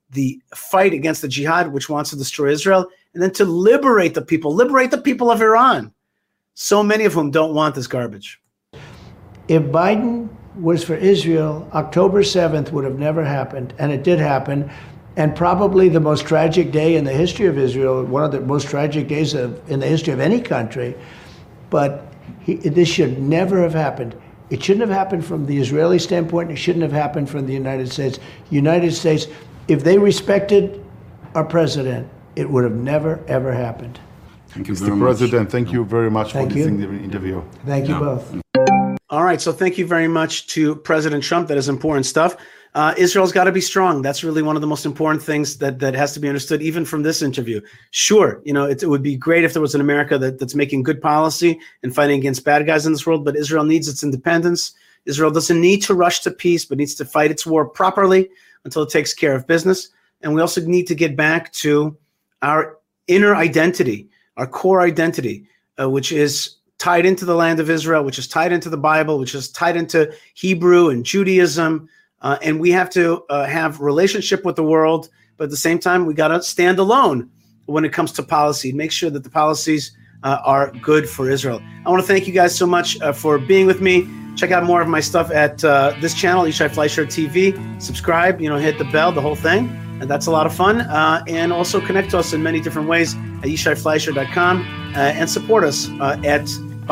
the fight against the jihad, which wants to destroy Israel, and then to liberate the people of Iran, so many of whom don't want this garbage. If Biden was for Israel, October 7th would have never happened, and it did happen. And probably the most tragic day in the history of Israel, one of the most tragic days in the history of any country. But this should never have happened. It shouldn't have happened from the Israeli standpoint. It shouldn't have happened from the United States. United States, if they respected our president, it would have never, ever happened. Thank you Mr. very much. President, thank you very much Thank for this you. interview. Thank you both. All right, so thank you very much to President Trump. That is important stuff. Israel's got to be strong. That's really one of the most important things that has to be understood, even from this interview. Sure, it would be great if there was an America that's making good policy and fighting against bad guys in this world, but Israel needs its independence. Israel doesn't need to rush to peace, but needs to fight its war properly until it takes care of business. And we also need to get back to our inner identity, our core identity, which is tied into the land of Israel, which is tied into the Bible, which is tied into Hebrew and Judaism. And we have to have relationship with the world, but at the same time, we got to stand alone when it comes to policy. Make sure that the policies are good for Israel. I want to thank you guys so much for being with me. Check out more of my stuff at this channel, Yishai Fleisher TV. Subscribe, hit the bell, the whole thing. And that's a lot of fun. And also connect to us in many different ways at YishaiFleisher.com and support us at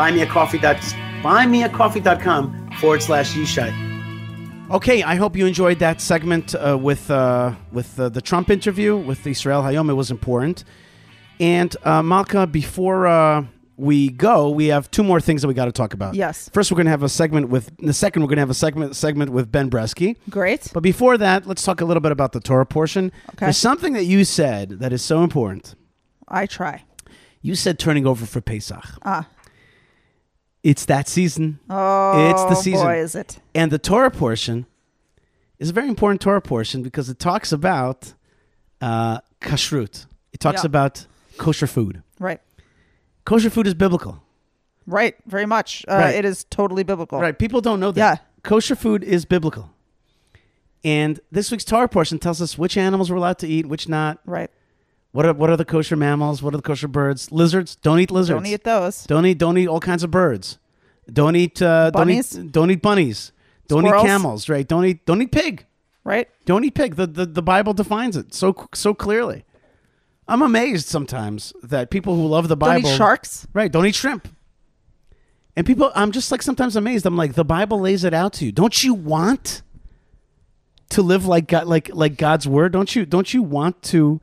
buymeacoffee.com/Yishai. Okay, I hope you enjoyed that segment with the Trump interview with Israel Hayom. It was important. And Malka, before we go, we have two more things that we got to talk about. Yes. First, we're going to have a segment with segment with Ben Bresky. Great. But before that, let's talk a little bit about the Torah portion. Okay. There's something that you said that is so important. I try. You said turning over for Pesach. Ah. It's that season. Oh, It's the season. boy, is it. And the Torah portion is a very important Torah portion because it talks about kashrut. It talks about kosher food. Right. Kosher food is biblical. Right. Very much. Right. It is totally biblical. Right. People don't know that. Yeah. Kosher food is biblical. And this week's Torah portion tells us which animals we're allowed to eat, which not. Right. What are the kosher mammals? What are the kosher birds? Lizards? Don't eat lizards. Don't eat those. Don't eat all kinds of birds. Don't eat Bunnies? Don't eat bunnies. Don't Squirrels? eat camels. Right? Don't eat pig. Right. Don't eat pig. The Bible defines it so clearly. I'm amazed sometimes that people who love the Bible Don't eat sharks. Right? Don't eat shrimp. And people, I'm just like sometimes amazed. I'm like, the Bible lays it out to you. Don't you want to live like God, like God's word? Don't you want to?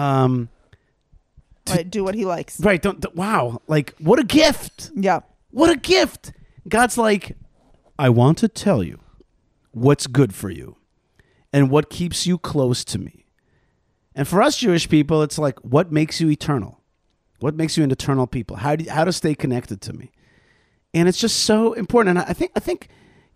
Right. Do what he likes. Right. Wow. Like, what a gift. Yeah. What a gift. God's like, I want to tell you what's good for you and what keeps you close to me. And for us Jewish people, it's like, what makes you eternal? What makes you an eternal people? How to stay connected to me? And it's just so important. And I think,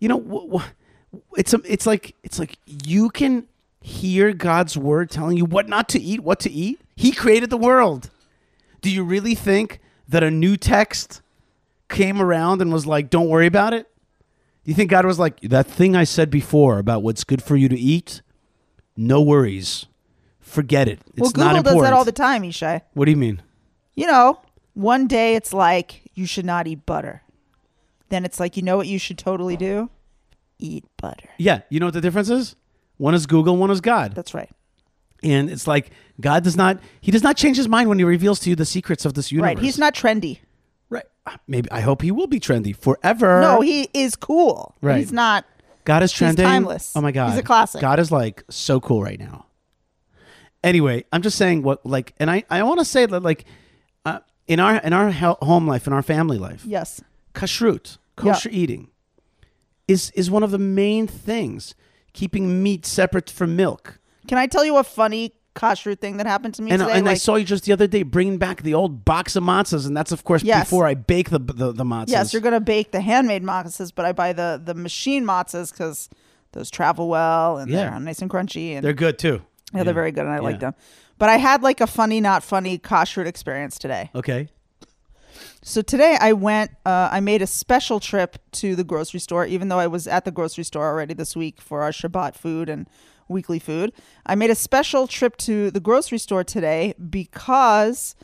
it's like you can hear God's word telling you what not to eat, what to eat. He created the world. Do you really think that a new text came around and was like, don't worry about it? Do you think God was like, that thing I said before about what's good for you to eat? No worries. Forget it. It's Google not important. does that all the time, Yishai. What do you mean? One day it's like, you should not eat butter. Then it's like, you know what you should totally do? Eat butter. Yeah. You know what the difference is? One is Google, one is God. That's right. And it's like God does not change his mind when he reveals to you the secrets of this universe. Right. He's not trendy. Right. Maybe I hope he will be trendy forever. No, he is cool. Right. He's not. God is trending. He's timeless. Oh my God. He's a classic. God is like so cool right now. Anyway, I'm just saying and I want to say that in our home life, in our family life. Yes. Kashrut, kosher eating is one of the main things. Keeping meat separate from milk. Can I tell you a funny kashrut thing that happened to me today? And I saw you just the other day bringing back the old box of matzahs, and that's of course before I bake the matzahs. Yes, you're gonna bake the handmade matzahs, but I buy the machine matzahs because those travel well and they're nice and crunchy. And they're good too. Yeah, they're very good, and I like them. But I had like a funny, not funny kashrut experience today. Okay. So today I went, I made a special trip to the grocery store, even though I was at the grocery store already this week for our Shabbat food. And weekly food. I made a special trip to the grocery store today because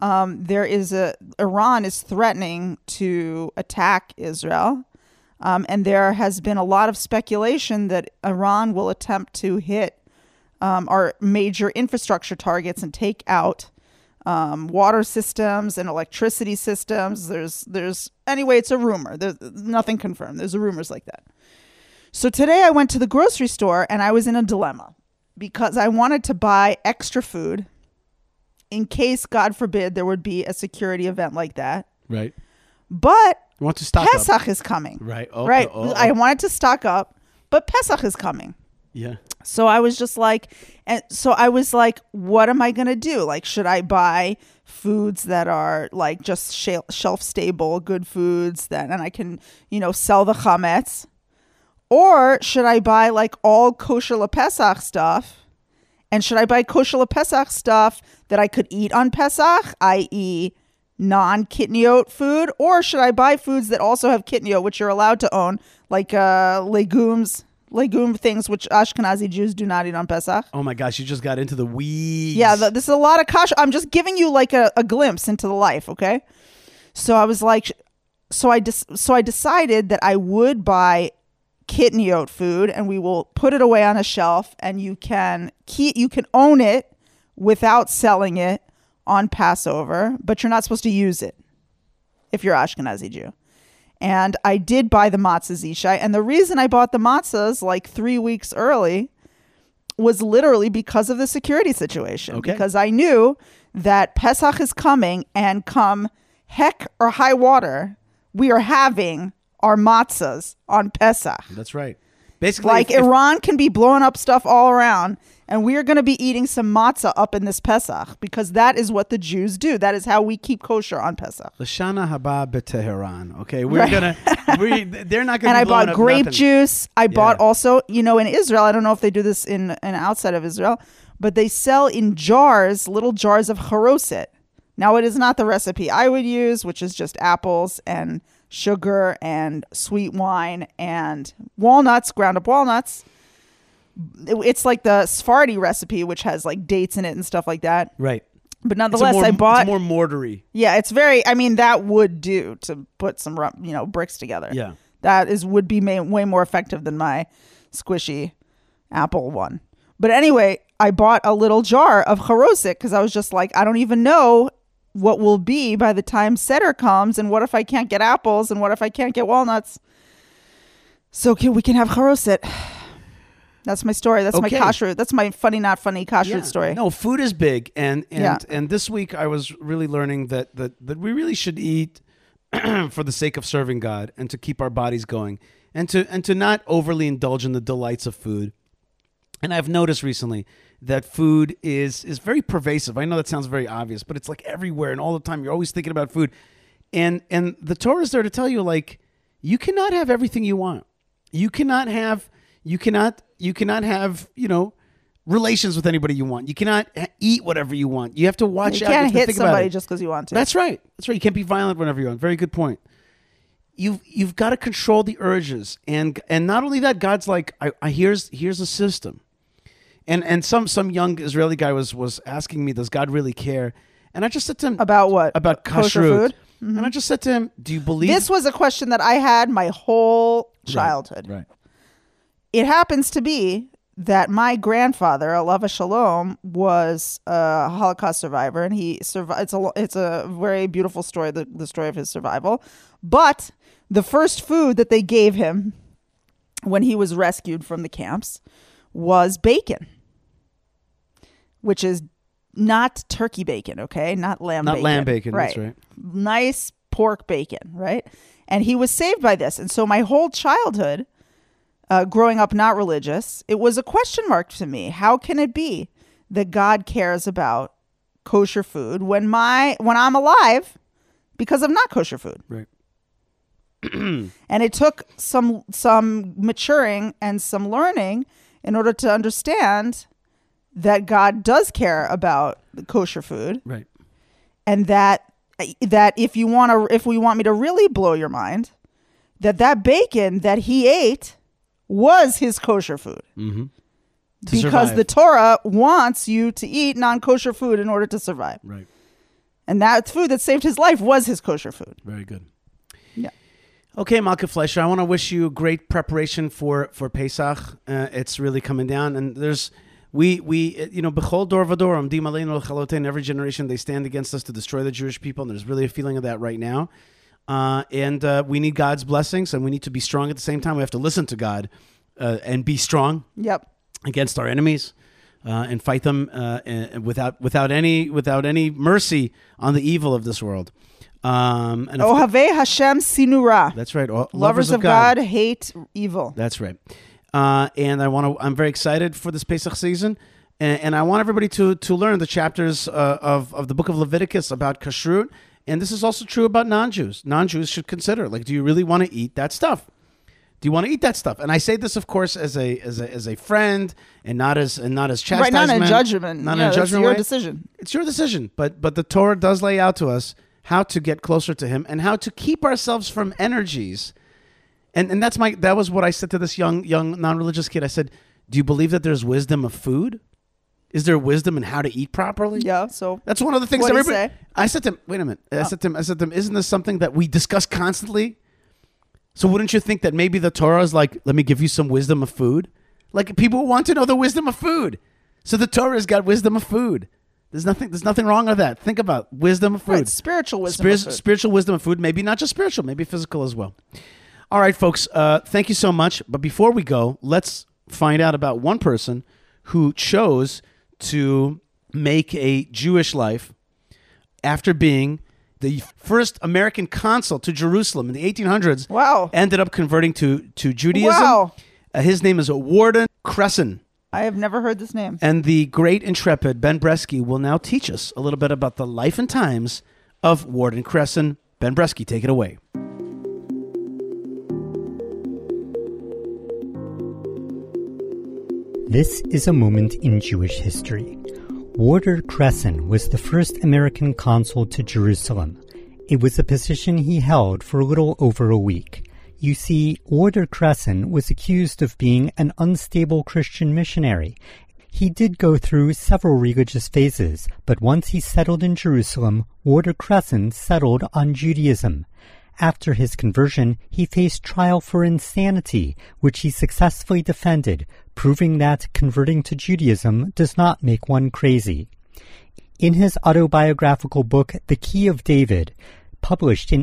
Iran is threatening to attack Israel. And there has been a lot of speculation that Iran will attempt to hit our major infrastructure targets and take out water systems and electricity systems. Anyway, it's a rumor. There's nothing confirmed. There's rumors like that. So today I went to the grocery store and I was in a dilemma because I wanted to buy extra food in case, God forbid, there would be a security event like that. Right. But You want to stock Pesach up. is coming. Right. I wanted to stock up, but Pesach is coming. Yeah. So I was just like, what am I going to do? Like, should I buy foods that are like just shelf stable, good foods and I can, sell the chametz? Or should I buy like all kosher LePesach stuff? And should I buy kosher LePesach stuff that I could eat on Pesach, i.e. non-kitniot food? Or should I buy foods that also have kitniot, which you're allowed to own, like legume things, which Ashkenazi Jews do not eat on Pesach? Oh my gosh, you just got into the weeds. Yeah, this is a lot of kasha. I'm just giving you like a glimpse into the life, okay? So I was like, I decided that I would buy kitniot food and we will put it away on a shelf and you can own it without selling it on Passover, but you're not supposed to use it if you're Ashkenazi Jew. And I did buy the matzahs, Yishai. And the reason I bought the matzahs like 3 weeks early was literally because of the security situation. Okay. Because I knew that Pesach is coming and come heck or high water, we are having our matzahs on Pesach. That's right. Basically, Like Iran can be blowing up stuff all around, and we are going to be eating some matzah up in this Pesach because that is what the Jews do. That is how we keep kosher on Pesach. Lashana haba b'Teheran. Okay, they're not going to. And I bought up grape nothing. juice. I bought also, in Israel. I don't know if they do this in outside of Israel, but they sell in jars, little jars of charoset. Now it is not the recipe I would use, which is just apples and sugar and sweet wine and walnuts, ground up walnuts. It's like the Sephardi recipe, which has like dates in it and stuff like that. Right. But nonetheless, I bought. It's more mortary. Yeah, it's very. I mean, that would do to put some, bricks together. Yeah. That would be way more effective than my squishy apple one. But anyway, I bought a little jar of charoset because I was just like, I don't even know what will be by the time Seder comes, and what if I can't get apples, and what if I can't get walnuts? So we can have charoset. That's my story. That's my kashrut. That's my funny, not funny kashrut story. No, food is big, and this week I was really learning that we really should eat for the sake of serving God and to keep our bodies going, and to not overly indulge in the delights of food. And I've noticed recently that food is very pervasive. I know that sounds very obvious, but it's like everywhere and all the time. You're always thinking about food. And the Torah is there to tell you, like, you cannot have everything you want. You cannot have, relations with anybody you want. You cannot eat whatever you want. You have to watch You out. can't You have to hit think about somebody it. just because you want to. That's right. You can't be violent whenever you want. Very good point. You've got to control the urges, and not only that, God's like, here's a system, and some young Israeli guy was asking me, does God really care? And I just said to him, About what? About Kosher kashrut. food? And I just said to him, do you believe This was a question that I had my whole childhood. Right. It happens to be that my grandfather, Alav Shalom, was a Holocaust survivor, and he survived. It's a very beautiful story, the story of his survival. But the first food that they gave him when he was rescued from the camps was bacon, which is not turkey bacon, okay? Not lamb bacon. Not lamb bacon, right. that's right. Nice pork bacon, right? And he was saved by this. And so my whole childhood, growing up not religious, it was a question mark to me. How can it be that God cares about kosher food when I'm alive because of not kosher food? Right. And it took some maturing and some learning in order to understand that God does care about the kosher food, Right. and that if we want me to really blow your mind, that bacon that he ate was his kosher food. Mm-hmm. because survive. the Torah wants you to eat non-kosher food in order to survive. Right. And that food that saved his life was his kosher food. Very good. Yeah. Okay, Malka Fleischer, I want to wish you great preparation for Pesach. It's really coming down, and there's b'chol dor v'dor amdim aleinu l'chalotein. Every generation they stand against us to destroy the Jewish people, and there's really a feeling of that right now. And we need God's blessings, and we need to be strong at the same time. We have to listen to God and be strong. Yep. Against our enemies. And fight them without any mercy on the evil of this world. Ohavei Hashem sinura. That's right. Lovers of God hate evil. That's right. And I'm very excited for this Pesach season, and I want everybody to learn the chapters of the book of Leviticus about kashrut. And this is also true about non-Jews. Non-Jews should consider, do you really want to eat that stuff? Do you want to eat that stuff? And I say this, of course, as a friend, and not as chastisement. Right, not in judgment. Not in a judgment. It's your way. decision. It's your decision. But the Torah does lay out to us how to get closer to Him and how to keep ourselves from energies. And that was what I said to this young non-religious kid. I said, "Do you believe that there's wisdom of food? Is there wisdom in how to eat properly?" Yeah. So that's one of the things. What did he say? I said to him, "Wait a minute." I said to him, "Isn't this something that we discuss constantly? So wouldn't you think that maybe the Torah is like, let me give you some wisdom of food? Like people want to know the wisdom of food. So the Torah has got wisdom of food. There's nothing wrong with that. Think about wisdom of food. Right, spiritual wisdom of food. Spiritual wisdom of food. Maybe not just spiritual, maybe physical as well. All right, folks, thank you so much. But before we go, let's find out about one person who chose to make a Jewish life after being the first American consul to Jerusalem in the 1800s. Wow. Ended up converting to Judaism. Wow. His name is Warden Cresson. I have never heard this name. And the great intrepid Ben Bresky will now teach us a little bit about the life and times of Warden Cresson. Ben Bresky, take it away. This is a moment in Jewish history. Warder Cresson was the first American consul to Jerusalem. It was a position he held for a little over a week. You see, Warder Cresson was accused of being an unstable Christian missionary. He did go through several religious phases, but once he settled in Jerusalem, Warder Cresson settled on Judaism. After his conversion, he faced trial for insanity, which he successfully defended, proving that converting to Judaism does not make one crazy. In his autobiographical book, The Key of David, published in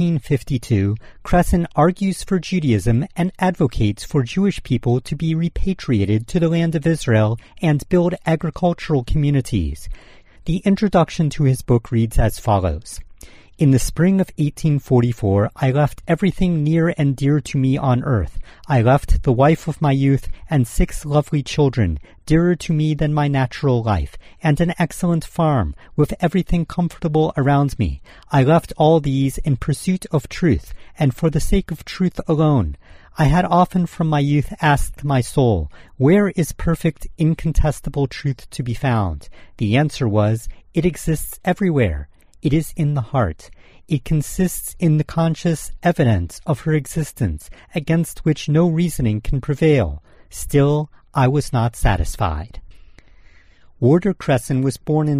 1852, Cresson argues for Judaism and advocates for Jewish people to be repatriated to the land of Israel and build agricultural communities. The introduction to his book reads as follows. In the spring of 1844, I left everything near and dear to me on earth. I left the wife of my youth and 6 lovely children, dearer to me than my natural life, and an excellent farm, with everything comfortable around me. I left all these in pursuit of truth, and for the sake of truth alone. I had often from my youth asked my soul, where is perfect, incontestable truth to be found? The answer was, it exists everywhere. It is in the heart. It consists in the conscious evidence of her existence, against which no reasoning can prevail. Still, I was not satisfied. Warder Cresson was born in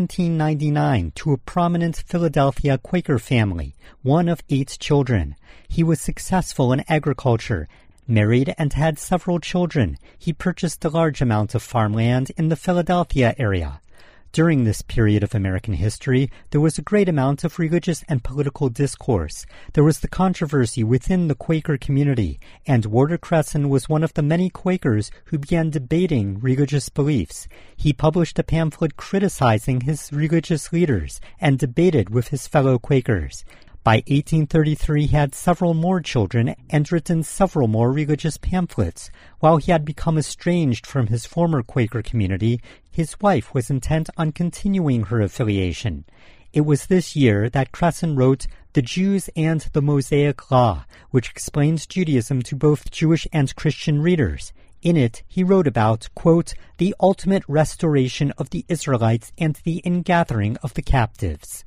1799 to a prominent Philadelphia Quaker family, one of 8 children. He was successful in agriculture, married and had several children. He purchased a large amount of farmland in the Philadelphia area. During this period of American history, there was a great amount of religious and political discourse. There was the controversy within the Quaker community, and Warder Cresson was one of the many Quakers who began debating religious beliefs. He published a pamphlet criticizing his religious leaders and debated with his fellow Quakers. By 1833, he had several more children and written several more religious pamphlets. While he had become estranged from his former Quaker community, his wife was intent on continuing her affiliation. It was this year that Cresson wrote The Jews and the Mosaic Law, which explains Judaism to both Jewish and Christian readers. In it, he wrote about, quote, the ultimate restoration of the Israelites and the ingathering of the captives.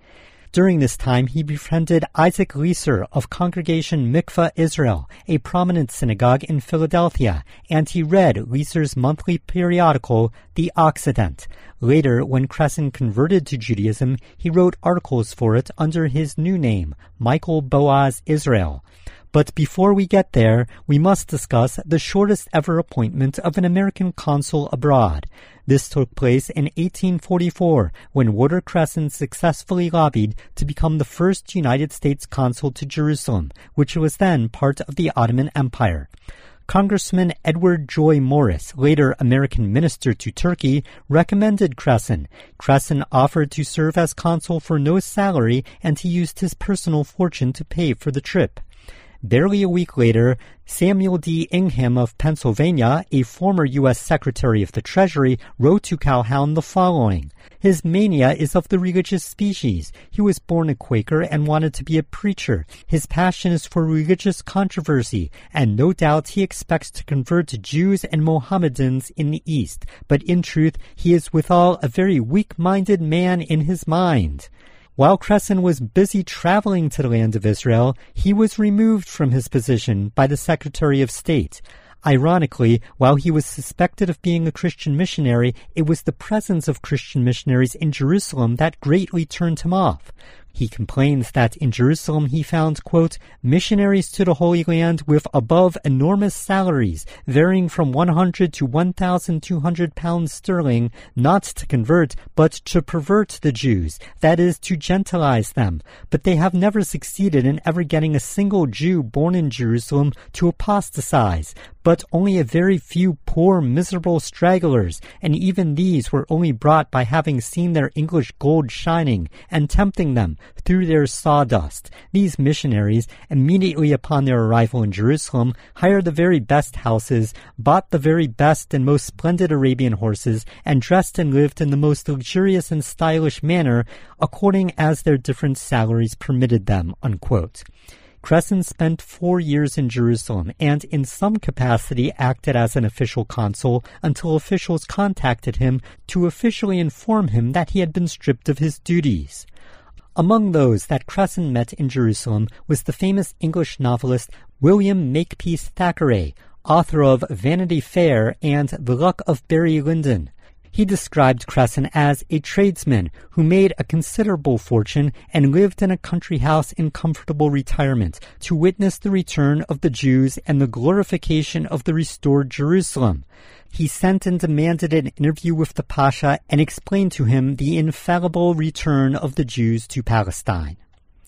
During this time, he befriended Isaac Leeser of Congregation Mikvah Israel, a prominent synagogue in Philadelphia, and he read Leeser's monthly periodical, The Occident. Later, when Cresson converted to Judaism, he wrote articles for it under his new name, Michael Boaz Israel. But before we get there, we must discuss the shortest ever appointment of an American consul abroad. This took place in 1844, when Warder Cresson successfully lobbied to become the first United States consul to Jerusalem, which was then part of the Ottoman Empire. Congressman Edward Joy Morris, later American minister to Turkey, recommended Cresson. Cresson offered to serve as consul for no salary, and he used his personal fortune to pay for the trip. Barely a week later, Samuel D. Ingham of Pennsylvania, a former U.S. Secretary of the Treasury, wrote to Calhoun the following. His mania is of the religious species. He was born a Quaker and wanted to be a preacher. His passion is for religious controversy, and no doubt he expects to convert Jews and Mohammedans in the East. But in truth, he is withal a very weak-minded man in his mind. While Cresson was busy traveling to the land of Israel, he was removed from his position by the Secretary of State. Ironically, while he was suspected of being a Christian missionary, it was the presence of Christian missionaries in Jerusalem that greatly turned him off. He complains that in Jerusalem he found, quote, missionaries to the Holy Land with above enormous salaries, varying from 100 to 1,200 pounds sterling, not to convert, but to pervert the Jews, that is, to Gentilize them. But they have never succeeded in ever getting a single Jew born in Jerusalem to apostatize, but only a very few poor, miserable stragglers, and even these were only brought by having seen their English gold shining and tempting them through their sawdust. These missionaries, immediately upon their arrival in Jerusalem, hired the very best houses, bought the very best and most splendid Arabian horses, and dressed and lived in the most luxurious and stylish manner, according as their different salaries permitted them, unquote. Cresson spent 4 years in Jerusalem and in some capacity acted as an official consul until officials contacted him to officially inform him that he had been stripped of his duties. Among those that Cresson met in Jerusalem was the famous English novelist William Makepeace Thackeray, author of Vanity Fair and The Luck of Barry Lyndon. He described Cresson as a tradesman who made a considerable fortune and lived in a country house in comfortable retirement to witness the return of the Jews and the glorification of the restored Jerusalem. He sent and demanded an interview with the Pasha and explained to him the infallible return of the Jews to Palestine.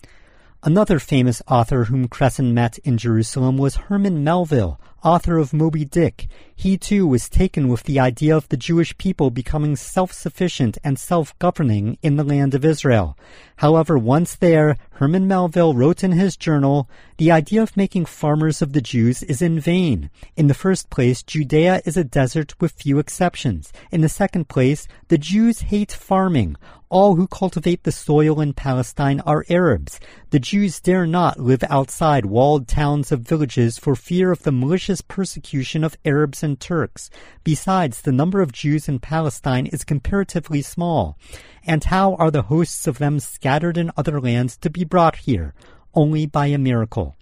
Another famous author whom Cresson met in Jerusalem was Herman Melville, author of Moby Dick. He too was taken with the idea of the Jewish people becoming self-sufficient and self-governing in the land of Israel. However, once there, Herman Melville wrote in his journal, "The idea of making farmers of the Jews is in vain. In the first place, Judea is a desert with few exceptions. In the second place, the Jews hate farming. All who cultivate the soil in Palestine are Arabs. The Jews dare not live outside walled towns of villages for fear of the malicious persecution of Arabs and Turks. Besides, the number of Jews in Palestine is comparatively small. And how are the hosts of them scattered in other lands to be brought here? Only by a miracle."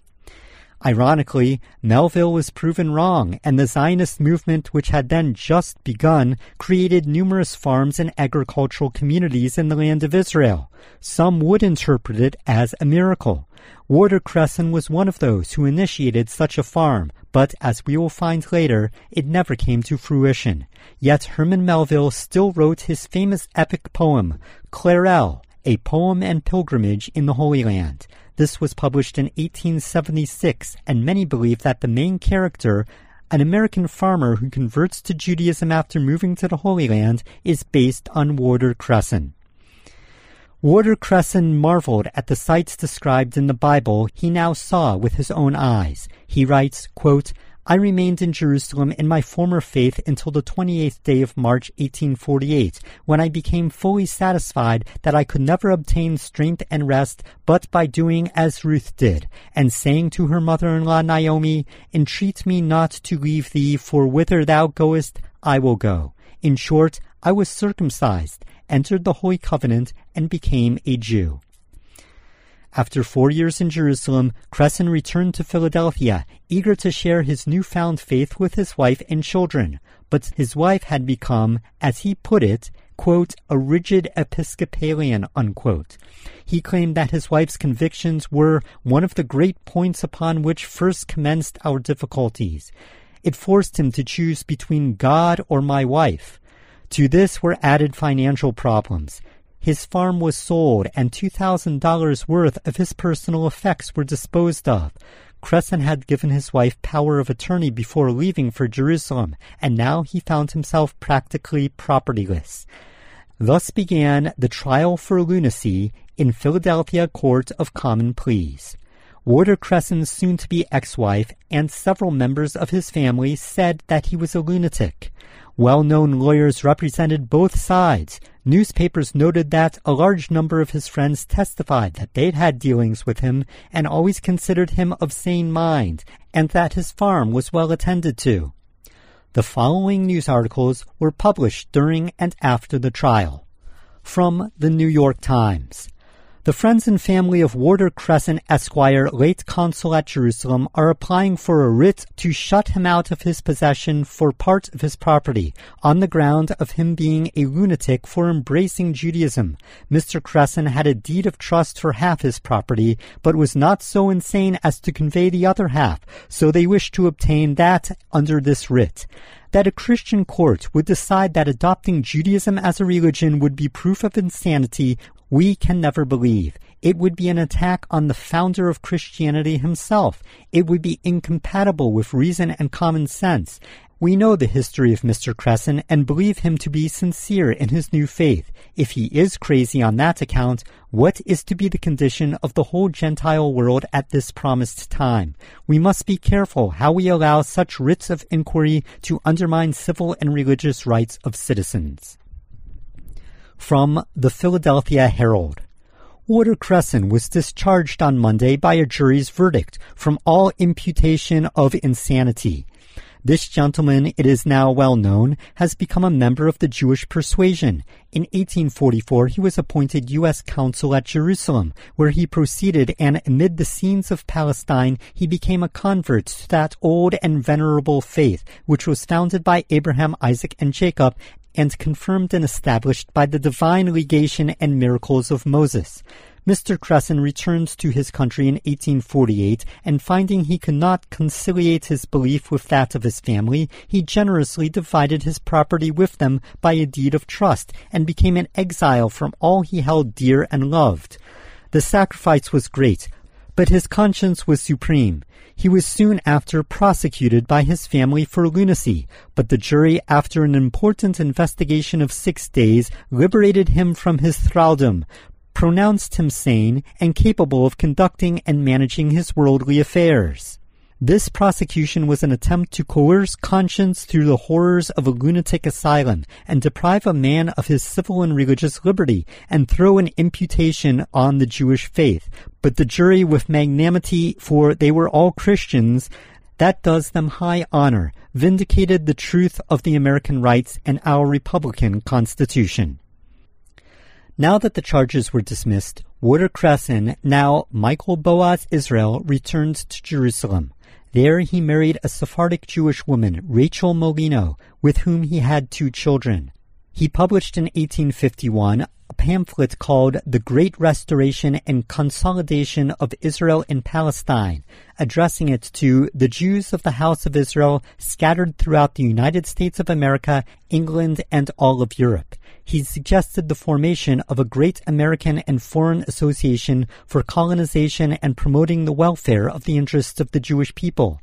Ironically, Melville was proven wrong, and the Zionist movement, which had then just begun, created numerous farms and agricultural communities in the land of Israel. Some would interpret it as a miracle. Warder Cresson was one of those who initiated such a farm, but as we will find later, it never came to fruition. Yet Herman Melville still wrote his famous epic poem, Clarel, A Poem and Pilgrimage in the Holy Land. This was published in 1876, and many believe that the main character, an American farmer who converts to Judaism after moving to the Holy Land, is based on Warder Cresson. Warder Cresson marveled at the sights described in the Bible he now saw with his own eyes. He writes, quote, "I remained in Jerusalem in my former faith until the 28th day of March, 1848, when I became fully satisfied that I could never obtain strength and rest but by doing as Ruth did, and saying to her mother-in-law Naomi, 'Entreat me not to leave thee, for whither thou goest, I will go.' In short, I was circumcised, entered the Holy Covenant, and became a Jew." After 4 years in Jerusalem, Cresson returned to Philadelphia, eager to share his newfound faith with his wife and children. But his wife had become, as he put it, quote, a rigid Episcopalian, unquote. He claimed that his wife's convictions were one of the great points upon which first commenced our difficulties. It forced him to choose between God or my wife. To this were added financial problems. His farm was sold, and $2,000 worth of his personal effects were disposed of. Cresson had given his wife power of attorney before leaving for Jerusalem, and now he found himself practically propertyless. Thus began the trial for lunacy in Philadelphia Court of Common Pleas. Warder Cresson's soon-to-be ex-wife and several members of his family said that he was a lunatic. Well-known lawyers represented both sides. Newspapers noted that a large number of his friends testified that they'd had dealings with him and always considered him of sane mind, and that his farm was well attended to. The following news articles were published during and after the trial. From the New York Times. The friends and family of Warder Cresson, Esquire, late consul at Jerusalem, are applying for a writ to shut him out of his possession for part of his property, on the ground of him being a lunatic for embracing Judaism. Mr. Cresson had a deed of trust for half his property, but was not so insane as to convey the other half, so they wish to obtain that under this writ. That a Christian court would decide that adopting Judaism as a religion would be proof of insanity, we can never believe. It would be an attack on the founder of Christianity himself. It would be incompatible with reason and common sense. We know the history of Mr. Cresson and believe him to be sincere in his new faith. If he is crazy on that account, what is to be the condition of the whole Gentile world at this promised time? We must be careful how we allow such writs of inquiry to undermine civil and religious rights of citizens. From the Philadelphia Herald. Warder Cresson was discharged on Monday by a jury's verdict from all imputation of insanity. This gentleman, it is now well known, has become a member of the Jewish persuasion. In 1844, he was appointed U.S. consul at Jerusalem, where he proceeded, and amid the scenes of Palestine, he became a convert to that old and venerable faith, which was founded by Abraham, Isaac, and Jacob, and confirmed and established by the divine legation and miracles of Moses. Mr. Cresson returned to his country in 1848, and finding he could not conciliate his belief with that of his family, he generously divided his property with them by a deed of trust, and became an exile from all he held dear and loved. The sacrifice was great, but his conscience was supreme. He was soon after prosecuted by his family for lunacy, but the jury, after an important investigation of 6 days, liberated him from his thraldom, pronounced him sane and capable of conducting and managing his worldly affairs. This prosecution was an attempt to coerce conscience through the horrors of a lunatic asylum and deprive a man of his civil and religious liberty and throw an imputation on the Jewish faith. But the jury, with magnanimity, for they were all Christians, that does them high honor, vindicated the truth of the American rights and our Republican Constitution. Now that the charges were dismissed, Warder Cresson, now Michael Boaz Israel, returned to Jerusalem. There he married a Sephardic Jewish woman, Rachel Molino, with whom he had 2 children. He published in 1851 a pamphlet called The Great Restoration and Consolidation of Israel in Palestine, addressing it to the Jews of the House of Israel scattered throughout the United States of America, England, and all of Europe. He suggested the formation of a great American and foreign association for colonization and promoting the welfare of the interests of the Jewish people.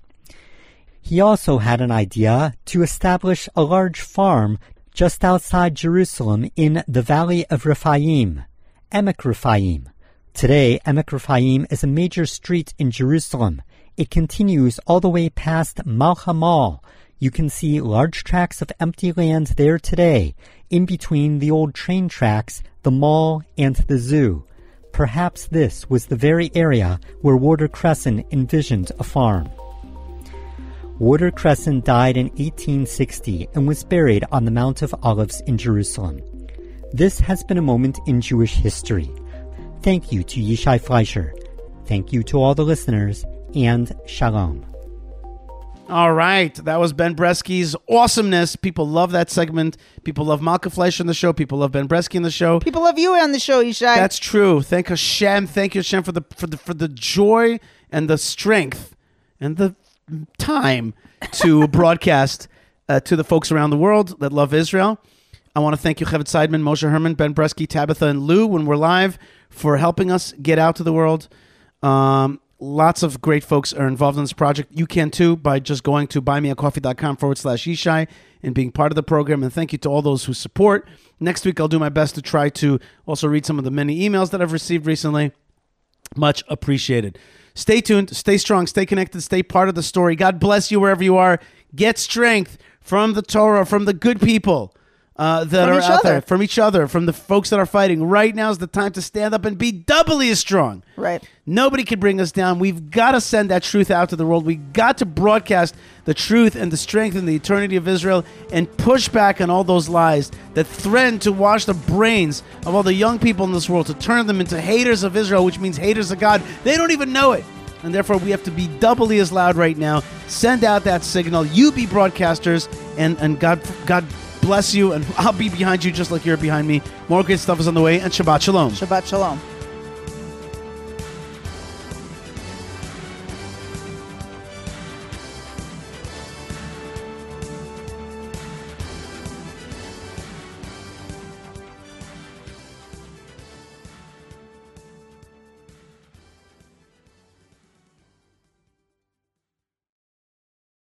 He also had an idea to establish a large farm just outside Jerusalem in the valley of Rephaim, Emek Rephaim. Today, Emek Rephaim is a major street in Jerusalem. It continues all the way past Malcha Mall. You can see large tracts of empty land there today, in between the old train tracks, the mall, and the zoo. Perhaps this was the very area where Warder Cresson envisioned a farm. Warder Cresson died in 1860 and was buried on the Mount of Olives in Jerusalem. This has been a moment in Jewish history. Thank you to Yishai Fleischer. Thank you to all the listeners, and shalom. All right. That was Ben Bresky's awesomeness. People love that segment. People love Malka Fleischer in the show. People love Ben Bresky in the show. People love you on the show, Yishai. That's true. Thank Hashem. Thank you, Hashem, for the joy and the strength and the time to broadcast to the folks around the world that love Israel. I want to thank you, Chavit Seidman, Moshe Herman, Ben Bresky, Tabitha, and Lou, when we're live, for helping us get out to the world. Lots of great folks are involved in this project. You can too by just going to buymeacoffee.com/Yishai and being part of the program. And thank you to all those who support. Next week, I'll do my best to try to also read some of the many emails that I've received recently. Much appreciated. Stay tuned, stay strong, stay connected, stay part of the story. God bless you wherever you are. Get strength from the Torah, from the good people that are out there, from each other, from the folks that are fighting. Right now is the time to stand up and be doubly as strong. Right. Nobody can bring us down. We've got to send that truth out to the world. We've got to broadcast the truth and the strength and the eternity of Israel and push back on all those lies that threaten to wash the brains of all the young people in this world, to turn them into haters of Israel, which means haters of God. They don't even know it. And therefore, we have to be doubly as loud right now. Send out that signal. You be broadcasters, and God bless you, and I'll be behind you just like you're behind me. More good stuff is on the way, and Shabbat Shalom. Shabbat Shalom.